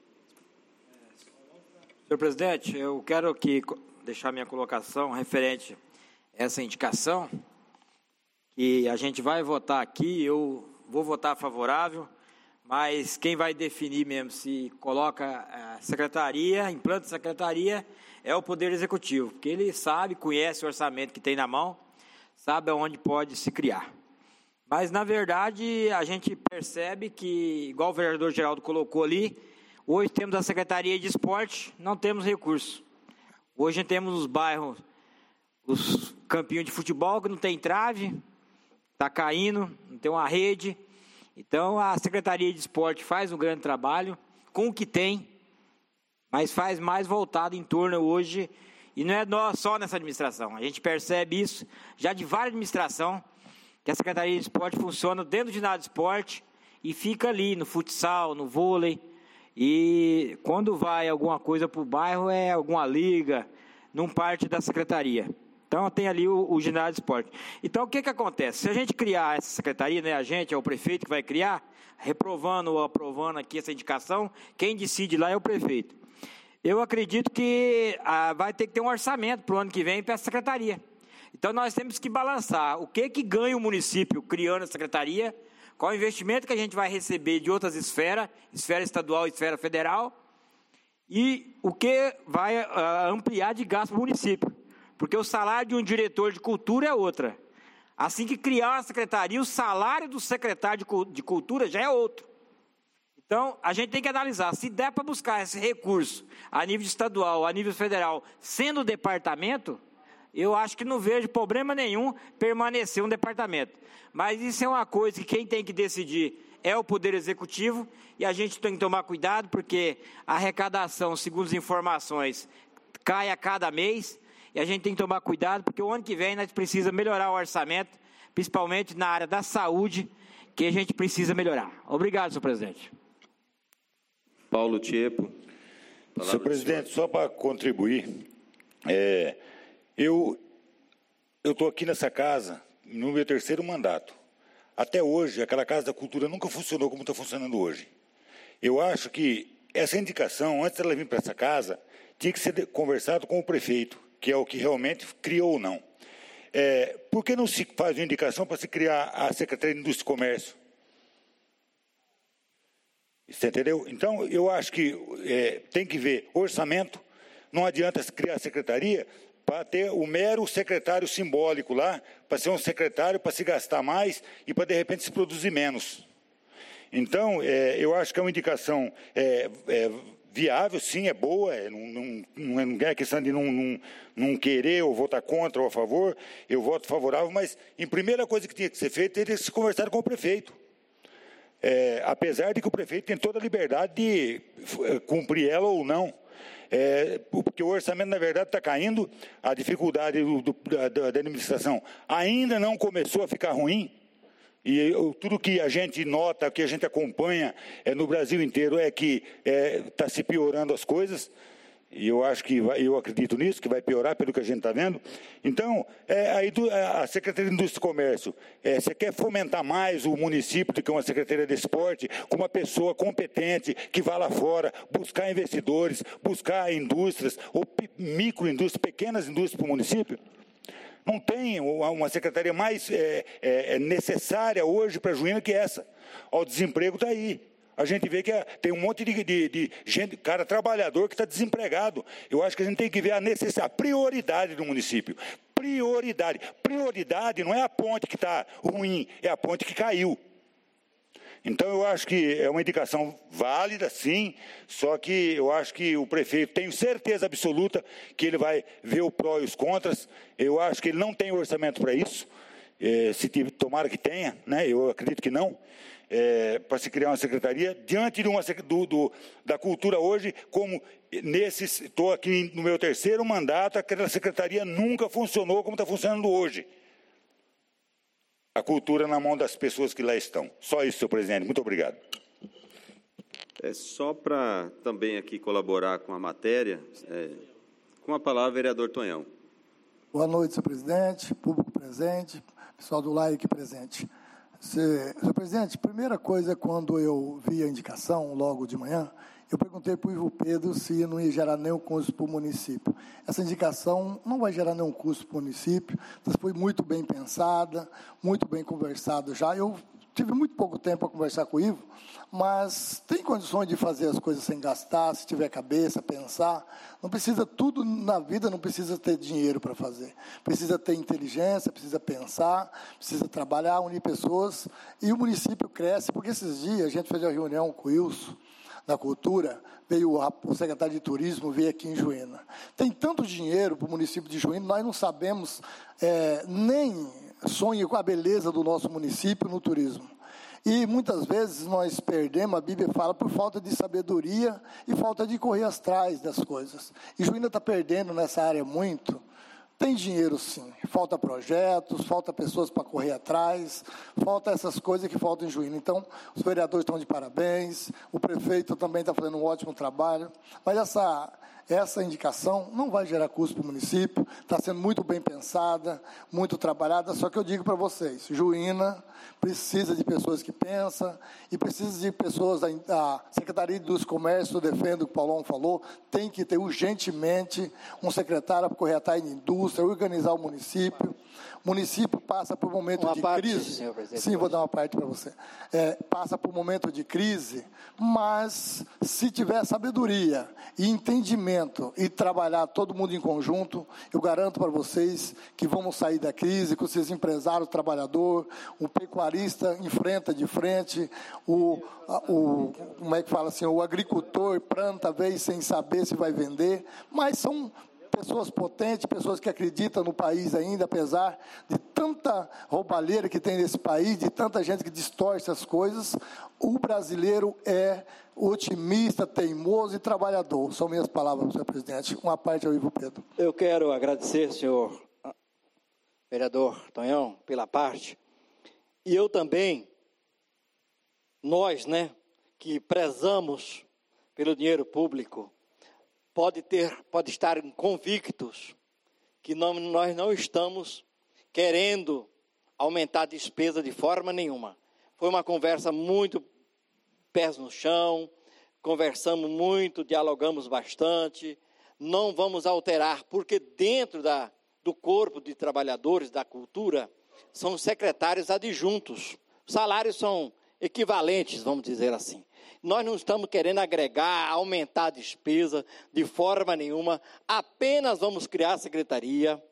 Senhor presidente, eu quero aqui deixar minha colocação referente a essa indicação, que a gente vai votar aqui, eu vou votar favorável, mas quem vai definir mesmo se coloca a secretaria, implanta a secretaria, é o Poder Executivo, porque ele sabe, conhece o orçamento que tem na mão, sabe aonde pode se criar. Mas, na verdade, a gente percebe que, igual o vereador Geraldo colocou ali, hoje temos a Secretaria de Esporte, não temos recursos. Hoje temos os bairros, os campinhos de futebol que não tem trave, está caindo, não tem uma rede. Então, a Secretaria de Esporte faz um grande trabalho com o que tem, mas faz mais voltado em torno hoje, e não é só nessa administração, a gente percebe isso já de várias administrações, que a Secretaria de Esporte funciona dentro do ginásio de esporte e fica ali no futsal, no vôlei, e quando vai alguma coisa para o bairro é alguma liga, não parte da secretaria. Então tem ali o, o ginásio de esporte. Então o que que acontece? Se a gente criar essa secretaria, né, a gente é o prefeito que vai criar, reprovando ou aprovando aqui essa indicação, quem decide lá é o prefeito. Eu acredito que ah, vai ter que ter um orçamento para o ano que vem para essa secretaria. Então nós temos que balançar o que que ganha o município criando a secretaria, qual o investimento que a gente vai receber de outras esferas, esfera estadual e esfera federal, e o que vai uh, ampliar de gasto para o município. Porque o salário de um diretor de cultura é outra. Assim que criar uma secretaria, o salário do secretário de cultura já é outro. Então, a gente tem que analisar, se der para buscar esse recurso a nível estadual, a nível federal, sendo departamento, eu acho que não vejo problema nenhum permanecer um departamento. Mas isso é uma coisa que quem tem que decidir é o Poder Executivo, e a gente tem que tomar cuidado, porque a arrecadação, segundo as informações, cai a cada mês, e a gente tem que tomar cuidado, porque o ano que vem nós precisamos melhorar o orçamento, principalmente na área da saúde, que a gente precisa melhorar. Obrigado, senhor presidente. Paulo Tiepo. Senhor presidente, só para contribuir, é, eu estou aqui nessa casa no meu terceiro mandato. Até hoje, aquela Casa da Cultura nunca funcionou como está funcionando hoje. Eu acho que essa indicação, antes dela vir para essa casa, tinha que ser conversado com o prefeito, que é o que realmente criou ou não. É, por que não se faz uma indicação para se criar a Secretaria de Indústria e Comércio? Você entendeu? Então, eu acho que é, tem que ver orçamento, não adianta criar a secretaria para ter o mero secretário simbólico lá, para ser um secretário para se gastar mais e para, de repente, se produzir menos. Então, é, eu acho que é uma indicação é, é, viável, sim, é boa, é, não, não, não é questão de não, não, não querer ou votar contra ou a favor, eu voto favorável, mas, em primeira coisa que tinha que ser feita, teria que se conversar com o prefeito. É, apesar de que o prefeito tem toda a liberdade de cumprir ela ou não. É, porque o orçamento, na verdade, está caindo, a dificuldade do, do, da, da administração ainda não começou a ficar ruim, e eu, tudo que a gente nota, que a gente acompanha é, no Brasil inteiro é que está é, se piorando as coisas, e eu acho que, vai, eu acredito nisso, que vai piorar pelo que a gente está vendo. Então, é, a, a Secretaria de Indústria e Comércio, é, você quer fomentar mais o município do que uma Secretaria de Esporte, com uma pessoa competente, que vá lá fora, buscar investidores, buscar indústrias, ou microindústrias, pequenas indústrias para o município? Não tem uma secretaria mais é, é, necessária hoje para Juína que essa. O desemprego está aí. A gente vê que tem um monte de, de, de gente, cara trabalhador que está desempregado. Eu acho que a gente tem que ver a necessidade, a prioridade do município. Prioridade. Prioridade não é a ponte que está ruim, é a ponte que caiu. Então, eu acho que é uma indicação válida, sim, só que eu acho que o prefeito, tenho certeza absoluta que ele vai ver o pró e os contras. Eu acho que ele não tem orçamento para isso, é, se tomara que tenha, né? Eu acredito que não. É, para se criar uma secretaria, diante de uma, do, do, da cultura hoje, como nesses, estou aqui no meu terceiro mandato, aquela secretaria nunca funcionou como está funcionando hoje. A cultura na mão das pessoas que lá estão. Só isso, senhor presidente. Muito obrigado. É só para também aqui colaborar com a matéria, é, com a palavra, vereador Tonhão. Boa noite, senhor presidente, público presente, pessoal do L A I aqui presente. Senhor presidente, primeira coisa, quando eu vi a indicação, logo de manhã, eu perguntei para o Ivo Pedro se não ia gerar nenhum custo para o município. Essa indicação não vai gerar nenhum custo para o município, foi muito bem pensada, muito bem conversada já. Eu tive muito pouco tempo para conversar com o Ivo, mas tem condições de fazer as coisas sem gastar, se tiver cabeça, pensar. Não precisa, tudo na vida não precisa ter dinheiro para fazer. Precisa ter inteligência, precisa pensar, precisa trabalhar, unir pessoas, e o município cresce, porque esses dias a gente fez uma reunião com o Wilson, na cultura, veio o secretário de turismo, veio aqui em Juína. Tem tanto dinheiro para o município de Juína, nós não sabemos, é, nem sonhe com a beleza do nosso município no turismo. E muitas vezes nós perdemos, a Bíblia fala, por falta de sabedoria e falta de correr atrás das coisas. E Juína está perdendo nessa área muito. Tem dinheiro, sim. Falta projetos, falta pessoas para correr atrás, falta essas coisas que faltam em Juína. Então, os vereadores estão de parabéns, o prefeito também está fazendo um ótimo trabalho, mas essa, essa indicação não vai gerar custo para o município, está sendo muito bem pensada, muito trabalhada, só que eu digo para vocês, Juína precisa de pessoas que pensam e precisa de pessoas, da a Secretaria dos Comércios, eu defendo o que o Paulão falou, tem que ter urgentemente um secretário para correr atrás de indústria, organizar o município. O município passa por um momento uma de parte, crise. senhor presidente. Sim, vou dar uma parte para você. É, passa por um momento de crise, mas se tiver sabedoria e entendimento e trabalhar todo mundo em conjunto, eu garanto para vocês que vamos sair da crise, que vocês empresários, o trabalhador, o pecuarista enfrenta de frente, o, o, como é que fala assim, o agricultor planta vez sem saber se vai vender, mas são pessoas potentes, pessoas que acreditam no país ainda, apesar de tanta roubalheira que tem nesse país, de tanta gente que distorce as coisas, o brasileiro é otimista, teimoso e trabalhador. São minhas palavras, senhor presidente. Uma parte ao Ivo Pedro. Eu quero agradecer, senhor vereador Tonhão, pela parte. E eu também, nós, né, que prezamos pelo dinheiro público, pode ter, pode estar convictos que não, nós não estamos querendo aumentar a despesa de forma nenhuma. Foi uma conversa muito pés no chão, conversamos muito, dialogamos bastante, não vamos alterar, porque dentro da, do corpo de trabalhadores da cultura são secretários adjuntos, os salários são equivalentes, vamos dizer assim. Nós não estamos querendo agregar, aumentar a despesa de forma nenhuma, apenas vamos criar a secretaria,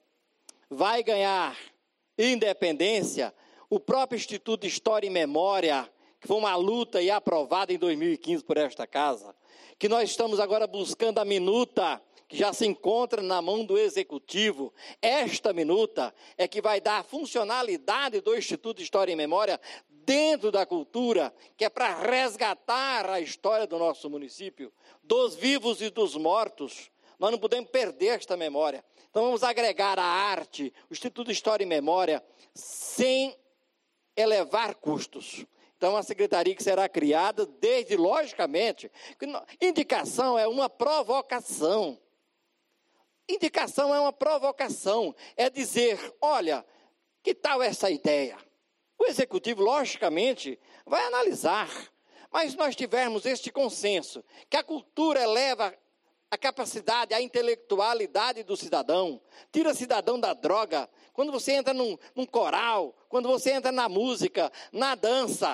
vai ganhar independência, o próprio Instituto de História e Memória, que foi uma luta e aprovada em dois mil e quinze por esta casa, que nós estamos agora buscando a minuta, que já se encontra na mão do Executivo. Esta minuta é que vai dar a funcionalidade do Instituto de História e Memória dentro da cultura, que é para resgatar a história do nosso município, dos vivos e dos mortos. Nós não podemos perder esta memória. Então vamos agregar a arte, o Instituto de História e Memória, sem elevar custos. Então, a secretaria que será criada, desde, logicamente, indicação é uma provocação. Indicação é uma provocação, é dizer, olha, que tal essa ideia? O Executivo, logicamente, vai analisar, mas se nós tivermos este consenso, que a cultura eleva a capacidade, a intelectualidade do cidadão, tira o cidadão da droga, quando você entra num, num coral, quando você entra na música, na dança,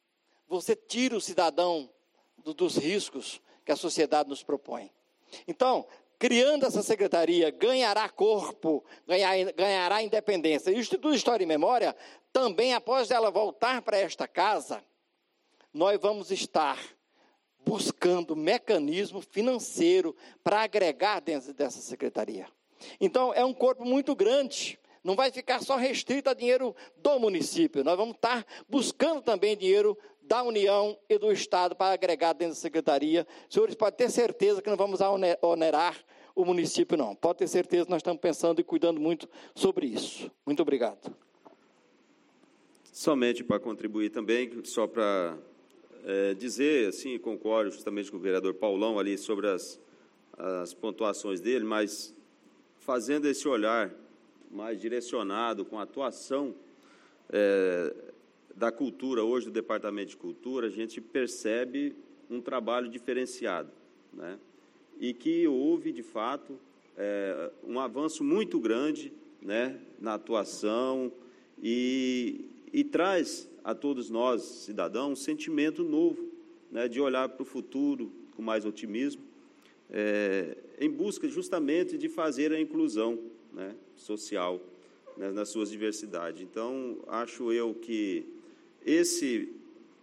você tira o cidadão do, dos riscos que a sociedade nos propõe. Então, criando essa secretaria, ganhará corpo, ganhar, ganhará independência. E o Instituto de História e Memória, também após ela voltar para esta casa, nós vamos estar buscando mecanismo financeiro para agregar dentro dessa secretaria. Então, é um corpo muito grande, não vai ficar só restrito a dinheiro do município, nós vamos estar buscando também dinheiro da União e do Estado para agregar dentro da secretaria. Senhores, podem ter certeza que não vamos onerar o município, não. Pode ter certeza que nós estamos pensando e cuidando muito sobre isso. Muito obrigado. Somente para contribuir também, só para é, dizer, assim, concordo justamente com o vereador Paulão ali sobre as, as pontuações dele, mas fazendo esse olhar mais direcionado com a atuação é, da cultura, hoje do Departamento de Cultura, a gente percebe um trabalho diferenciado, né? E que houve, de fato, é, um avanço muito grande, né, na atuação e, e traz a todos nós, cidadãos, um sentimento novo, né, de olhar para o futuro com mais otimismo, é, em busca justamente de fazer a inclusão, né, social, né, nas suas diversidades. Então, acho eu que esse,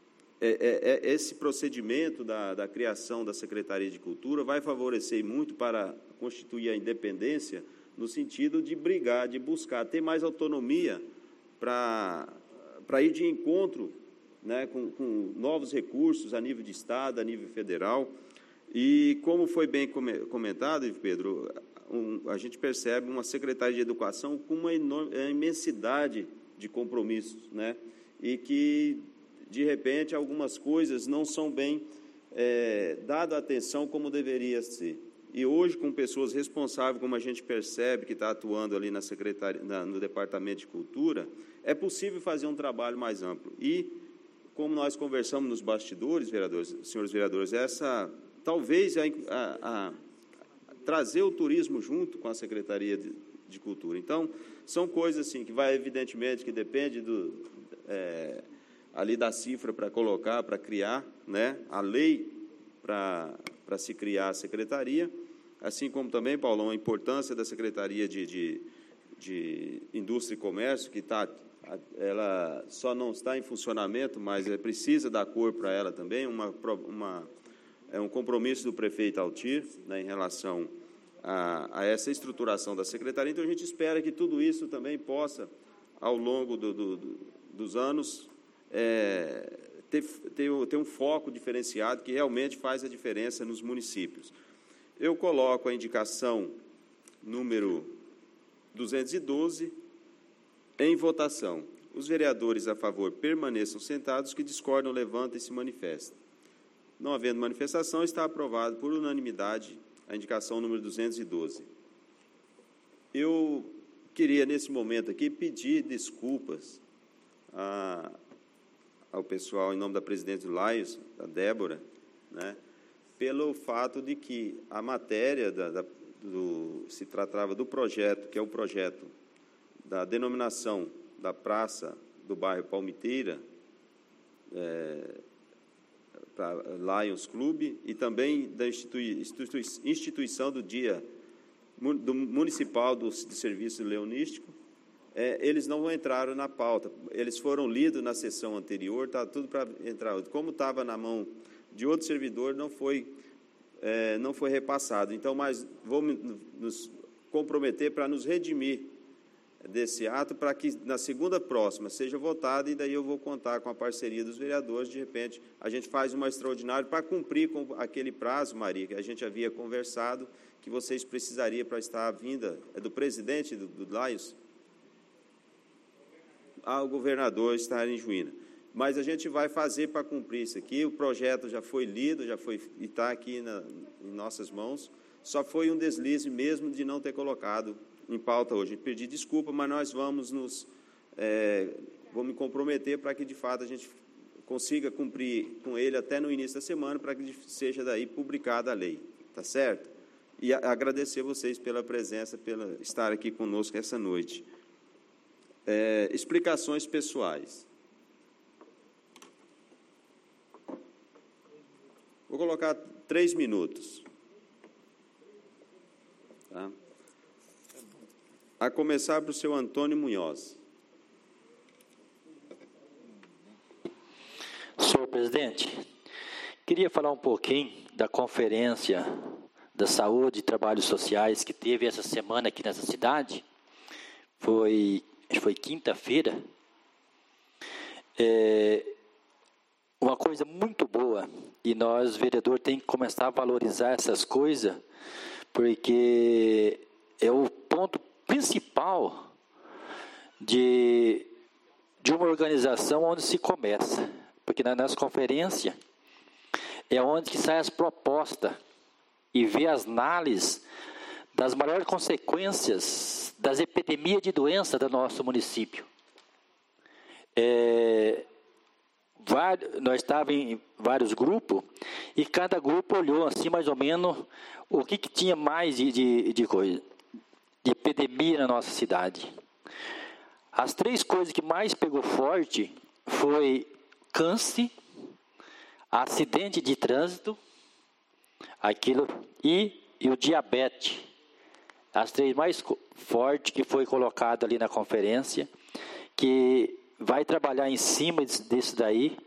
é, é, esse procedimento da, da criação da Secretaria de Cultura vai favorecer muito para constituir a independência, no sentido de brigar, de buscar ter mais autonomia para, para ir de encontro, né, com, com novos recursos a nível de Estado, a nível federal. E, como foi bem comentado, Pedro, um, a gente percebe uma Secretaria de Educação com uma enorme, uma imensidade de compromissos, né, e que, de repente, algumas coisas não são bem é, dada atenção como deveria ser. E hoje, com pessoas responsáveis, como a gente percebe que está atuando ali na secretaria, na, no Departamento de Cultura, é possível fazer um trabalho mais amplo. E, como nós conversamos nos bastidores, vereadores, senhores vereadores, essa talvez a, a, a, trazer o turismo junto com a Secretaria de, de Cultura. Então, são coisas assim que vai, evidentemente, que depende do, é, ali da cifra para colocar, para criar, né, a lei para para se criar a secretaria, assim como também, Paulão, a importância da Secretaria de, de, de Indústria e Comércio, que tá, ela só não está em funcionamento, mas é, precisa dar cor para ela também, uma, uma, é um compromisso do prefeito Altir, né, em relação a, a essa estruturação da secretaria. Então, a gente espera que tudo isso também possa, ao longo do, do, do, dos anos, é, Ter, ter, ter um foco diferenciado que realmente faz a diferença nos municípios. Eu coloco a indicação número duzentos e doze em votação. Os vereadores a favor permaneçam sentados, que discordam levantem e se manifestem. Não havendo manifestação, está aprovado por unanimidade a indicação número duzentos e doze. Eu queria, nesse momento aqui, pedir desculpas a ao pessoal, em nome da presidente do Laios, da Débora, né, pelo fato de que a matéria da, da, do, se tratava do projeto, que é o projeto da denominação da praça do bairro Palmiteira, é, para Lions Clube, e também da institui, institui, instituição do dia do municipal do, de serviço leonístico. É, eles não entraram na pauta, eles foram lidos na sessão anterior, está tudo para entrar. Como estava na mão de outro servidor, não foi, é, não foi repassado. Então, mas vou nos comprometer para nos redimir desse ato, para que na segunda próxima seja votado, e daí eu vou contar com a parceria dos vereadores. De repente, a gente faz uma extraordinária para cumprir com aquele prazo, Maria, que a gente havia conversado, que vocês precisariam para estar à vinda, é do presidente do, do Laios, ao governador estar em Juína. Mas a gente vai fazer para cumprir isso aqui. O projeto já foi lido, já foi, e está aqui na, em nossas mãos. Só foi um deslize mesmo de não ter colocado em pauta hoje. Pedi desculpa, mas nós vamos nos é, vamos me comprometer para que, de fato, a gente consiga cumprir com ele até no início da semana, para que seja daí publicada a lei. Tá certo? E a, agradecer vocês pela presença, pela estar aqui conosco essa noite. É, explicações pessoais. Vou colocar três minutos. Tá? A começar para o seu Antônio Munhoz. Senhor presidente, queria falar um pouquinho da Conferência da Saúde e Trabalhos Sociais que teve essa semana aqui nessa cidade. Foi... Acho que foi quinta-feira, é uma coisa muito boa, e nós, vereador, tem que começar a valorizar essas coisas, porque é o ponto principal de, de uma organização onde se começa, porque na nossa conferência é onde que saem as propostas e vê as análises das maiores consequências das epidemias de doença do nosso município. É, vários, nós estávamos em vários grupos, e cada grupo olhou assim mais ou menos o que, que tinha mais de, de, de coisa, de epidemia na nossa cidade. As três coisas que mais pegou forte foi câncer, acidente de trânsito, aquilo e, e o diabetes. As três mais fortes que foi colocado ali na conferência, que vai trabalhar em cima disso daí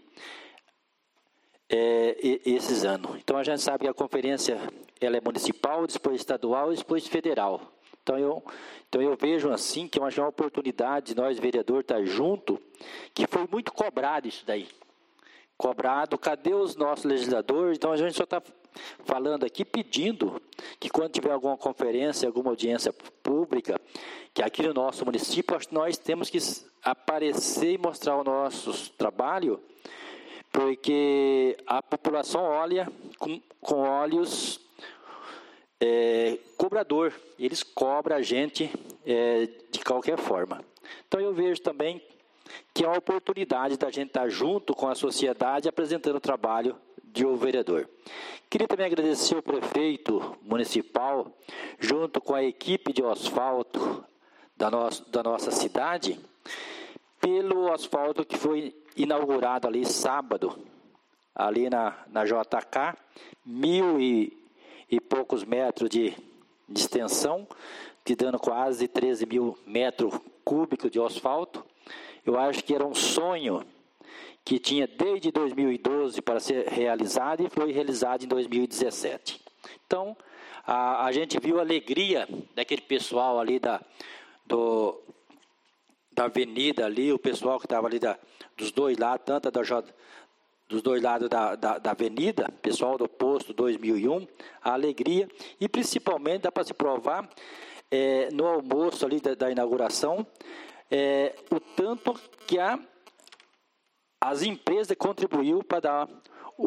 é, esses anos. Então a gente sabe que a conferência ela é municipal, depois estadual e depois federal. Então eu, então eu vejo assim que é uma, uma oportunidade de nós, vereadores, estar junto, que foi muito cobrado isso daí. Cobrado, cadê os nossos legisladores? Então a gente só está falando aqui, pedindo que quando tiver alguma conferência, alguma audiência pública, que aqui no nosso município, nós temos que aparecer e mostrar o nosso trabalho, porque a população olha com, com olhos é, cobrador, eles cobram a gente é, de qualquer forma. Então eu vejo também que é uma oportunidade da gente estar junto com a sociedade apresentando o trabalho de um vereador. Queria também agradecer ao prefeito municipal, junto com a equipe de asfalto da, nosso, da nossa cidade, pelo asfalto que foi inaugurado ali sábado, ali na, na J K, mil e, e poucos metros de, de extensão, que dando quase treze mil metros cúbicos de asfalto. Eu acho que era um sonho que tinha desde dois mil e doze para ser realizado e foi realizado em dois mil e dezessete. Então, a, a gente viu a alegria daquele pessoal ali da, do, da avenida ali, o pessoal que estava ali da, dos dois lados, tanto da J, dos dois lados da, da, da avenida, pessoal do posto dois mil e um, a alegria, e principalmente dá para se provar é, no almoço ali da, da inauguração, É, o tanto que a, as empresas contribuiu para dar o,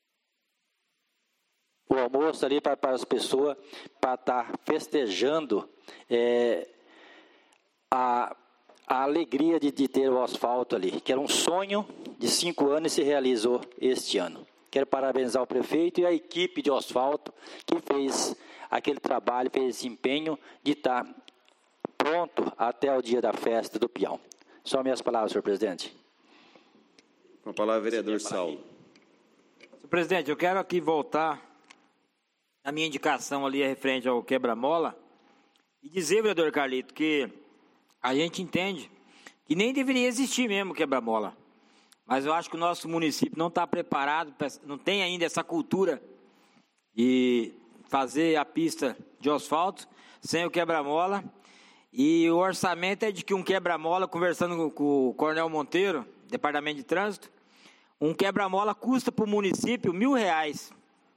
o almoço ali para, para as pessoas, para estar festejando é, a, a alegria de, de ter o asfalto ali, que era um sonho de cinco anos e se realizou este ano. Quero parabenizar o prefeito e a equipe de asfalto que fez aquele trabalho, fez esse empenho de estar pronto até o dia da festa do peão. Só minhas palavras, senhor presidente. Com a palavra, vereador Saulo. Senhor presidente, eu quero aqui voltar na minha indicação ali referente ao quebra-mola e dizer, vereador Carlito, que a gente entende que nem deveria existir mesmo quebra-mola. Mas eu acho que o nosso município não está preparado, não tem ainda essa cultura de fazer a pista de asfalto sem o quebra-mola. E o orçamento é de que um quebra-mola, conversando com o Coronel Monteiro, Departamento de Trânsito, um quebra-mola custa para o município mil reais.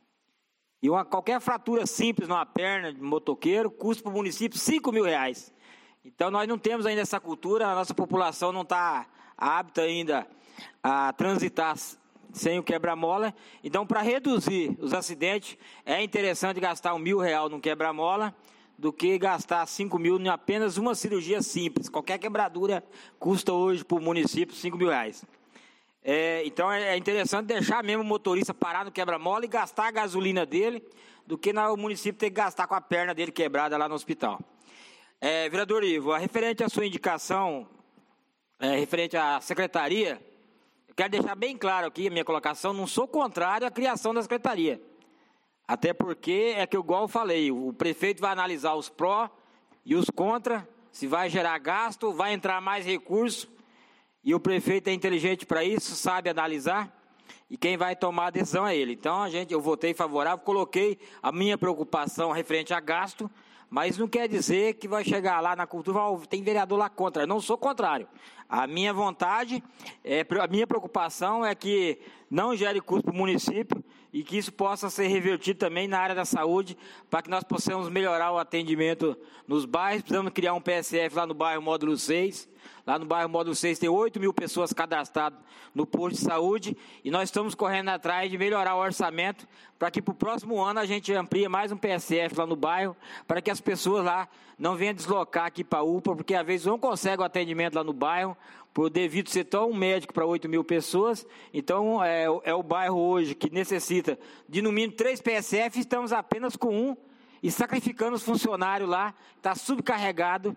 E uma, qualquer fratura simples numa perna de motoqueiro custa para o município cinco mil reais. Então nós não temos ainda essa cultura, a nossa população não está apta ainda a transitar sem o quebra-mola. Então, para reduzir os acidentes, é interessante gastar um mil reais num quebra-mola, do que gastar cinco mil em apenas uma cirurgia simples. Qualquer quebradura custa hoje para o município cinco mil reais. É, então é interessante deixar mesmo o motorista parar no quebra-mola e gastar a gasolina dele, do que no município ter que gastar com a perna dele quebrada lá no hospital. É, vereador Ivo, a referente à sua indicação, é, referente à secretaria, eu quero deixar bem claro aqui a minha colocação, não sou contrário à criação da secretaria. Até porque, é que igual eu falei, o prefeito vai analisar os pró e os contra, se vai gerar gasto, vai entrar mais recurso, e o prefeito é inteligente para isso, sabe analisar, e quem vai tomar a decisão é ele. Então, a gente, eu votei favorável, coloquei a minha preocupação referente a gasto, mas não quer dizer que vai chegar lá na cultura, tem vereador lá contra. Eu não sou contrário. A minha vontade, é, a minha preocupação é que não gere custo para o município e que isso possa ser revertido também na área da saúde, para que nós possamos melhorar o atendimento nos bairros. Precisamos criar um P S F lá no bairro Módulo seis. Lá no bairro Módulo seis tem oito mil pessoas cadastradas no posto de saúde e nós estamos correndo atrás de melhorar o orçamento para que para o próximo ano a gente amplie mais um P S F lá no bairro, para que as pessoas lá não venham deslocar aqui para a U P A, porque às vezes não conseguem o atendimento lá no bairro, por devido ser tão um médico para oito mil pessoas. Então é, é o bairro hoje que necessita de no mínimo três P S F, estamos apenas com um e sacrificando os funcionários lá, está subcarregado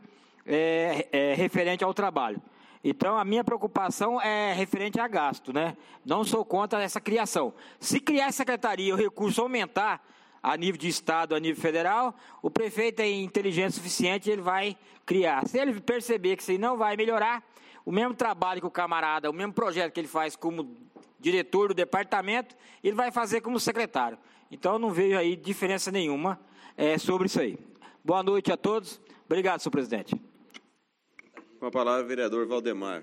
é, é, referente ao trabalho. Então, a minha preocupação é referente a gasto, né? Não sou contra essa criação. Se criar essa secretaria e o recurso aumentar a nível de Estado, a nível federal, o prefeito é inteligente o suficiente, ele vai criar. Se ele perceber que isso aí não vai melhorar, o mesmo trabalho que o camarada, o mesmo projeto que ele faz como diretor do departamento, ele vai fazer como secretário. Então, eu não vejo aí diferença nenhuma é, sobre isso aí. Boa noite a todos. Obrigado, senhor presidente. Com a palavra, o vereador Valdemar.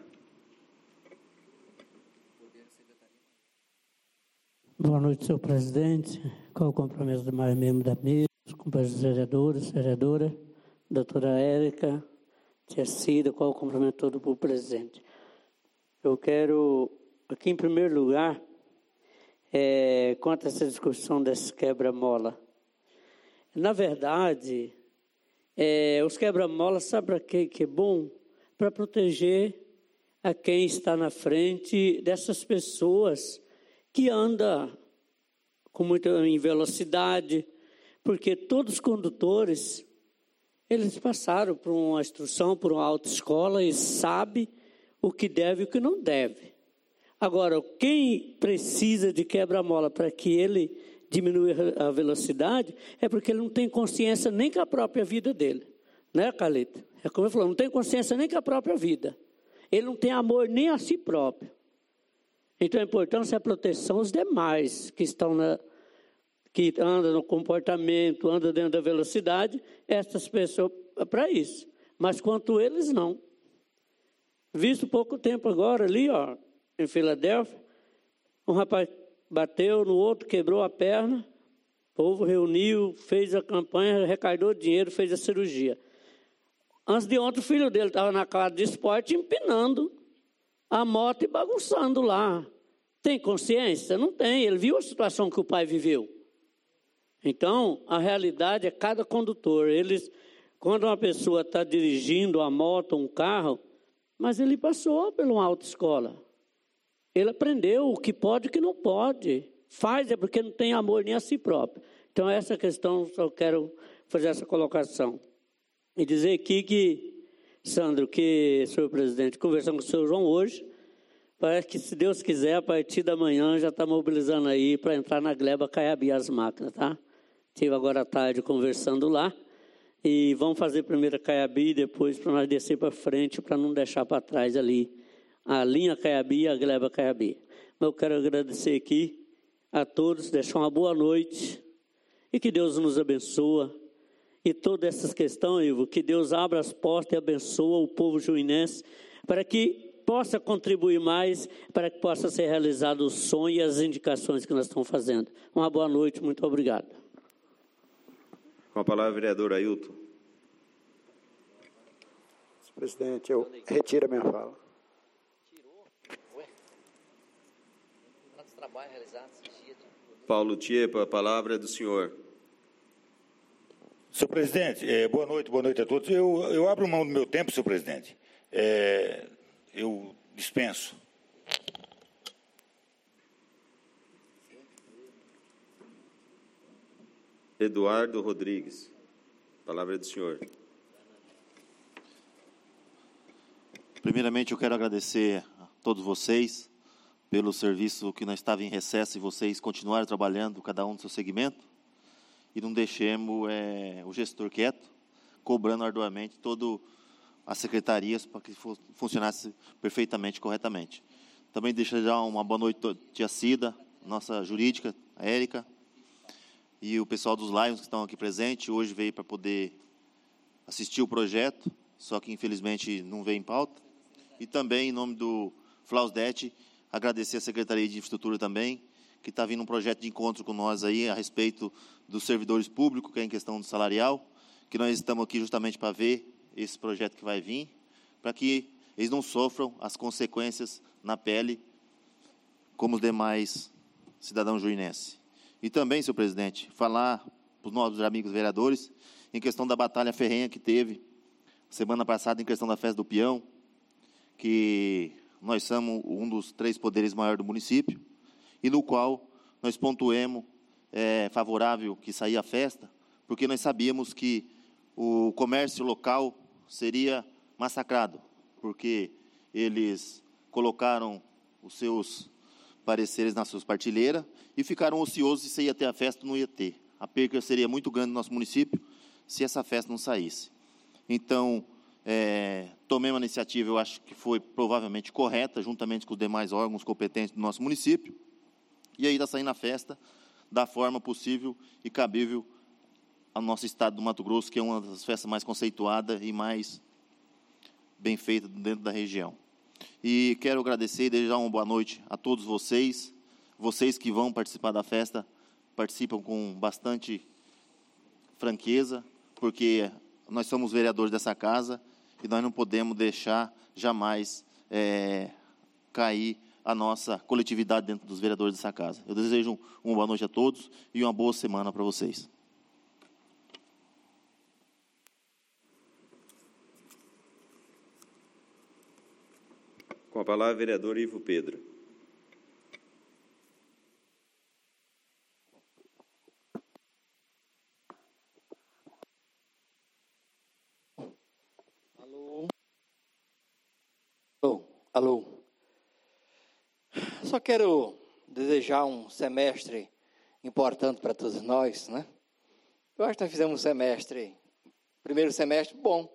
Boa noite, senhor presidente. Qual o compromisso do mais membro da mesa, companheiros vereadores, vereadora, doutora Érica, tia Cida, qual o cumprimento todo para o presidente. Eu quero, aqui em primeiro lugar, é, quanto a essa discussão desse quebra-mola. Na verdade, é, os quebra-mola, sabe para quê que é bom? Para proteger a quem está na frente dessas pessoas que andam com muita em velocidade, porque todos os condutores, eles passaram por uma instrução, por uma autoescola e sabem o que deve e o que não deve. Agora, quem precisa de quebra-mola para que ele diminua a velocidade é porque ele não tem consciência nem com a própria vida dele. Né, Calita? É como eu falei, não tem consciência nem com a própria vida. Ele não tem amor nem a si próprio. Então, a importância é a proteção aos demais que estão na, que andam no comportamento, andam dentro da velocidade, essas pessoas para isso. Mas quanto eles, não. Visto pouco tempo agora ali, ó, em Filadélfia, um rapaz bateu no outro, quebrou a perna, o povo reuniu, fez a campanha, arrecadou dinheiro, fez a cirurgia. Antes de ontem, o filho dele estava na quadra de esporte empinando a moto e bagunçando lá. Tem consciência? Não tem. Ele viu a situação que o pai viveu. Então, a realidade é cada condutor. Eles, quando uma pessoa está dirigindo a moto, um carro, mas ele passou por uma autoescola. Ele aprendeu o que pode e o que não pode. Faz é porque não tem amor nem a si próprio. Então, essa questão, só quero fazer essa colocação. E dizer aqui que, Sandro, que, senhor presidente, conversando com o senhor João hoje, parece que, se Deus quiser, a partir da manhã já está mobilizando aí para entrar na gleba Caiabi as máquinas, tá? Estive agora à tarde conversando lá e vamos fazer primeiro a Caiabi e depois para nós descer para frente para não deixar para trás ali a linha Caiabi e a gleba Caiabi. Mas eu quero agradecer aqui a todos, deixar uma boa noite e que Deus nos abençoe. E todas essas questões, Ivo, que Deus abra as portas e abençoe o povo juinense para que possa contribuir mais, para que possa ser realizado o sonho e as indicações que nós estamos fazendo. Uma boa noite, muito obrigado. Com a palavra, vereador Ailton. Senhor presidente, eu retiro a minha fala. Paulo Tiepa, a palavra é do senhor. Senhor presidente, é, boa noite, boa noite a todos. Eu, eu abro mão do meu tempo, senhor presidente. É, eu dispenso. Eduardo Rodrigues, a palavra é do senhor. Primeiramente, eu quero agradecer a todos vocês pelo serviço que nós estávamos em recesso e vocês continuaram trabalhando, cada um no seu segmento. E não deixemos é, o gestor quieto, cobrando arduamente todas as secretarias para que funcionasse perfeitamente, corretamente. Também deixo já uma boa noite à tia Cida, nossa jurídica, a Érica, e o pessoal dos Lions que estão aqui presentes. Hoje veio para poder assistir o projeto, só que infelizmente não veio em pauta. E também, em nome do Flausdet, agradecer a Secretaria de Infraestrutura também, que está vindo um projeto de encontro com nós aí a respeito dos servidores públicos, que é em questão do salarial, que nós estamos aqui justamente para ver esse projeto que vai vir, para que eles não sofram as consequências na pele, como os demais cidadãos juinenses. E também, senhor presidente, falar para os nossos amigos vereadores, em questão da batalha ferrenha que teve semana passada, em questão da festa do peão, que nós somos um dos três poderes maiores do município, e no qual nós pontuemos é, favorável que saía a festa, porque nós sabíamos que o comércio local seria massacrado, porque eles colocaram os seus pareceres nas suas partilheiras e ficaram ociosos se ia ter a festa ou não ia ter. A perca seria muito grande no nosso município se essa festa não saísse. Então, é, tomei uma iniciativa, eu acho que foi provavelmente correta, juntamente com os demais órgãos competentes do nosso município, e aí está saindo a festa da forma possível e cabível ao nosso estado do Mato Grosso, que é uma das festas mais conceituadas e mais bem feitas dentro da região. E quero agradecer e desejar uma boa noite a todos vocês, vocês que vão participar da festa, participam com bastante franqueza, porque nós somos vereadores dessa casa e nós não podemos deixar jamais é, cair a nossa coletividade dentro dos vereadores dessa casa. Eu desejo uma boa noite a todos e uma boa semana para vocês. Com a palavra, vereador Ivo Pedro. Alô? Alô? Alô? Só quero desejar um semestre importante para todos nós, né? Eu acho que nós fizemos um semestre, primeiro semestre, bom.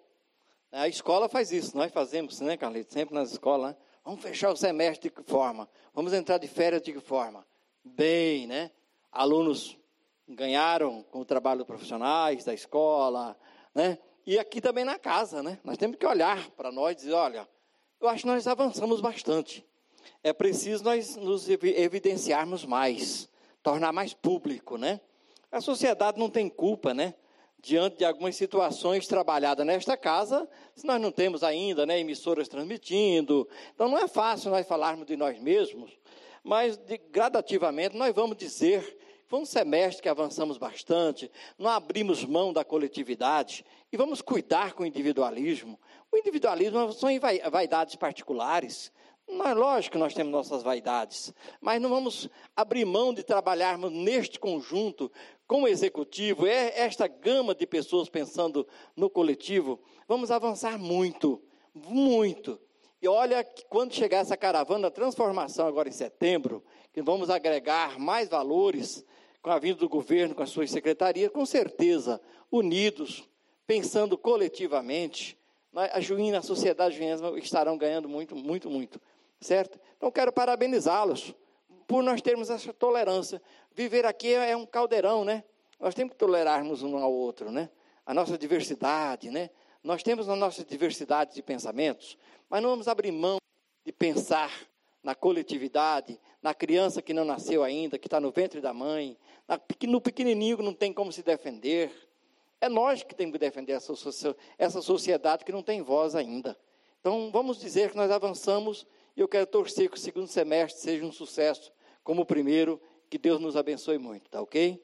A escola faz isso, nós fazemos, né, Carlito? Sempre nas escolas, né? Vamos fechar o semestre de que forma? Vamos entrar de férias de que forma? Bem, né? Alunos ganharam com o trabalho dos profissionais da escola, né? E aqui também na casa, né? Nós temos que olhar para nós e dizer, olha, eu acho que nós avançamos bastante. É preciso nós nos evidenciarmos mais, tornar mais público, né? A sociedade não tem culpa, né? Diante de algumas situações trabalhadas nesta casa, se nós não temos ainda, né, emissoras transmitindo, então não é fácil nós falarmos de nós mesmos, mas de, gradativamente nós vamos dizer que foi um semestre que avançamos bastante, não abrimos mão da coletividade e vamos cuidar com o individualismo. O individualismo são vaidades particulares. Não é lógico que nós temos nossas vaidades, mas não vamos abrir mão de trabalharmos neste conjunto com o executivo, é esta gama de pessoas pensando no coletivo, vamos avançar muito, muito. E olha que quando chegar essa caravana da transformação agora em setembro, que vamos agregar mais valores com a vinda do governo, com as suas secretarias, com certeza, unidos, pensando coletivamente, a Juína, a sociedade juína estarão ganhando muito, muito, muito. Certo? Então, quero parabenizá-los por nós termos essa tolerância. Viver aqui é um caldeirão, né? Nós temos que tolerarmos um ao outro, né? A nossa diversidade, né? Nós temos a nossa diversidade de pensamentos, mas não vamos abrir mão de pensar na coletividade, na criança que não nasceu ainda, que está no ventre da mãe, na, no pequenininho que não tem como se defender. É nós que temos que defender essa, essa sociedade que não tem voz ainda. Então, vamos dizer que nós avançamos. E eu quero torcer que o segundo semestre seja um sucesso, como o primeiro, que Deus nos abençoe muito, tá ok?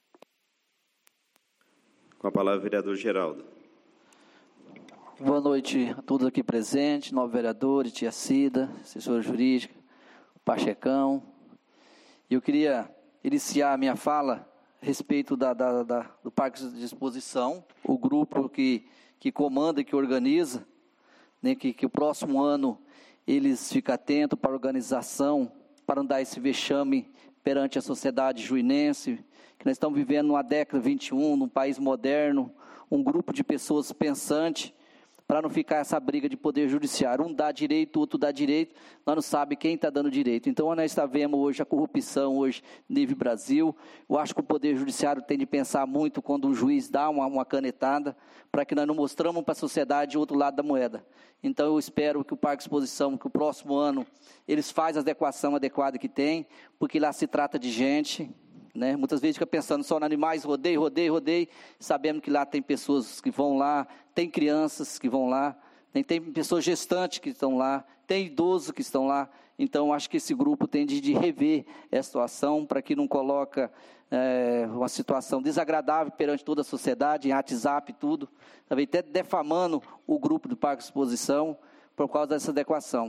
Com a palavra, vereador Geraldo. Boa noite a todos aqui presentes, nove vereadores, tia Cida, assessora jurídica, Pachecão. Eu queria iniciar a minha fala a respeito da, da, da, do Parque de Exposição, o grupo que, que comanda e que organiza, né, que, que o próximo ano eles ficam atentos para a organização, para não dar esse vexame perante a sociedade juinense, que nós estamos vivendo numa década vinte e um, num país moderno, um grupo de pessoas pensantes, para não ficar essa briga de poder judiciário, um dá direito, o outro dá direito, nós não sabemos quem está dando direito. Então, nós estamos vendo hoje a corrupção, hoje, nível Brasil. Eu acho que o poder judiciário tem de pensar muito quando o juiz dá uma, uma canetada, para que nós não mostramos para a sociedade o outro lado da moeda. Então, eu espero que o Parque de Exposição, que o próximo ano, eles façam a adequação adequada que tem, porque lá se trata de gente, né? Muitas vezes fica pensando só em animais, rodeio, rodeio, rodeio, sabendo que lá tem pessoas que vão lá, tem crianças que vão lá, tem, tem pessoas gestantes que estão lá, tem idosos que estão lá. Então, acho que esse grupo tem de, de rever essa situação para que não coloque é, uma situação desagradável perante toda a sociedade, em WhatsApp e tudo, também até defamando o grupo do Parque de Exposição por causa dessa adequação.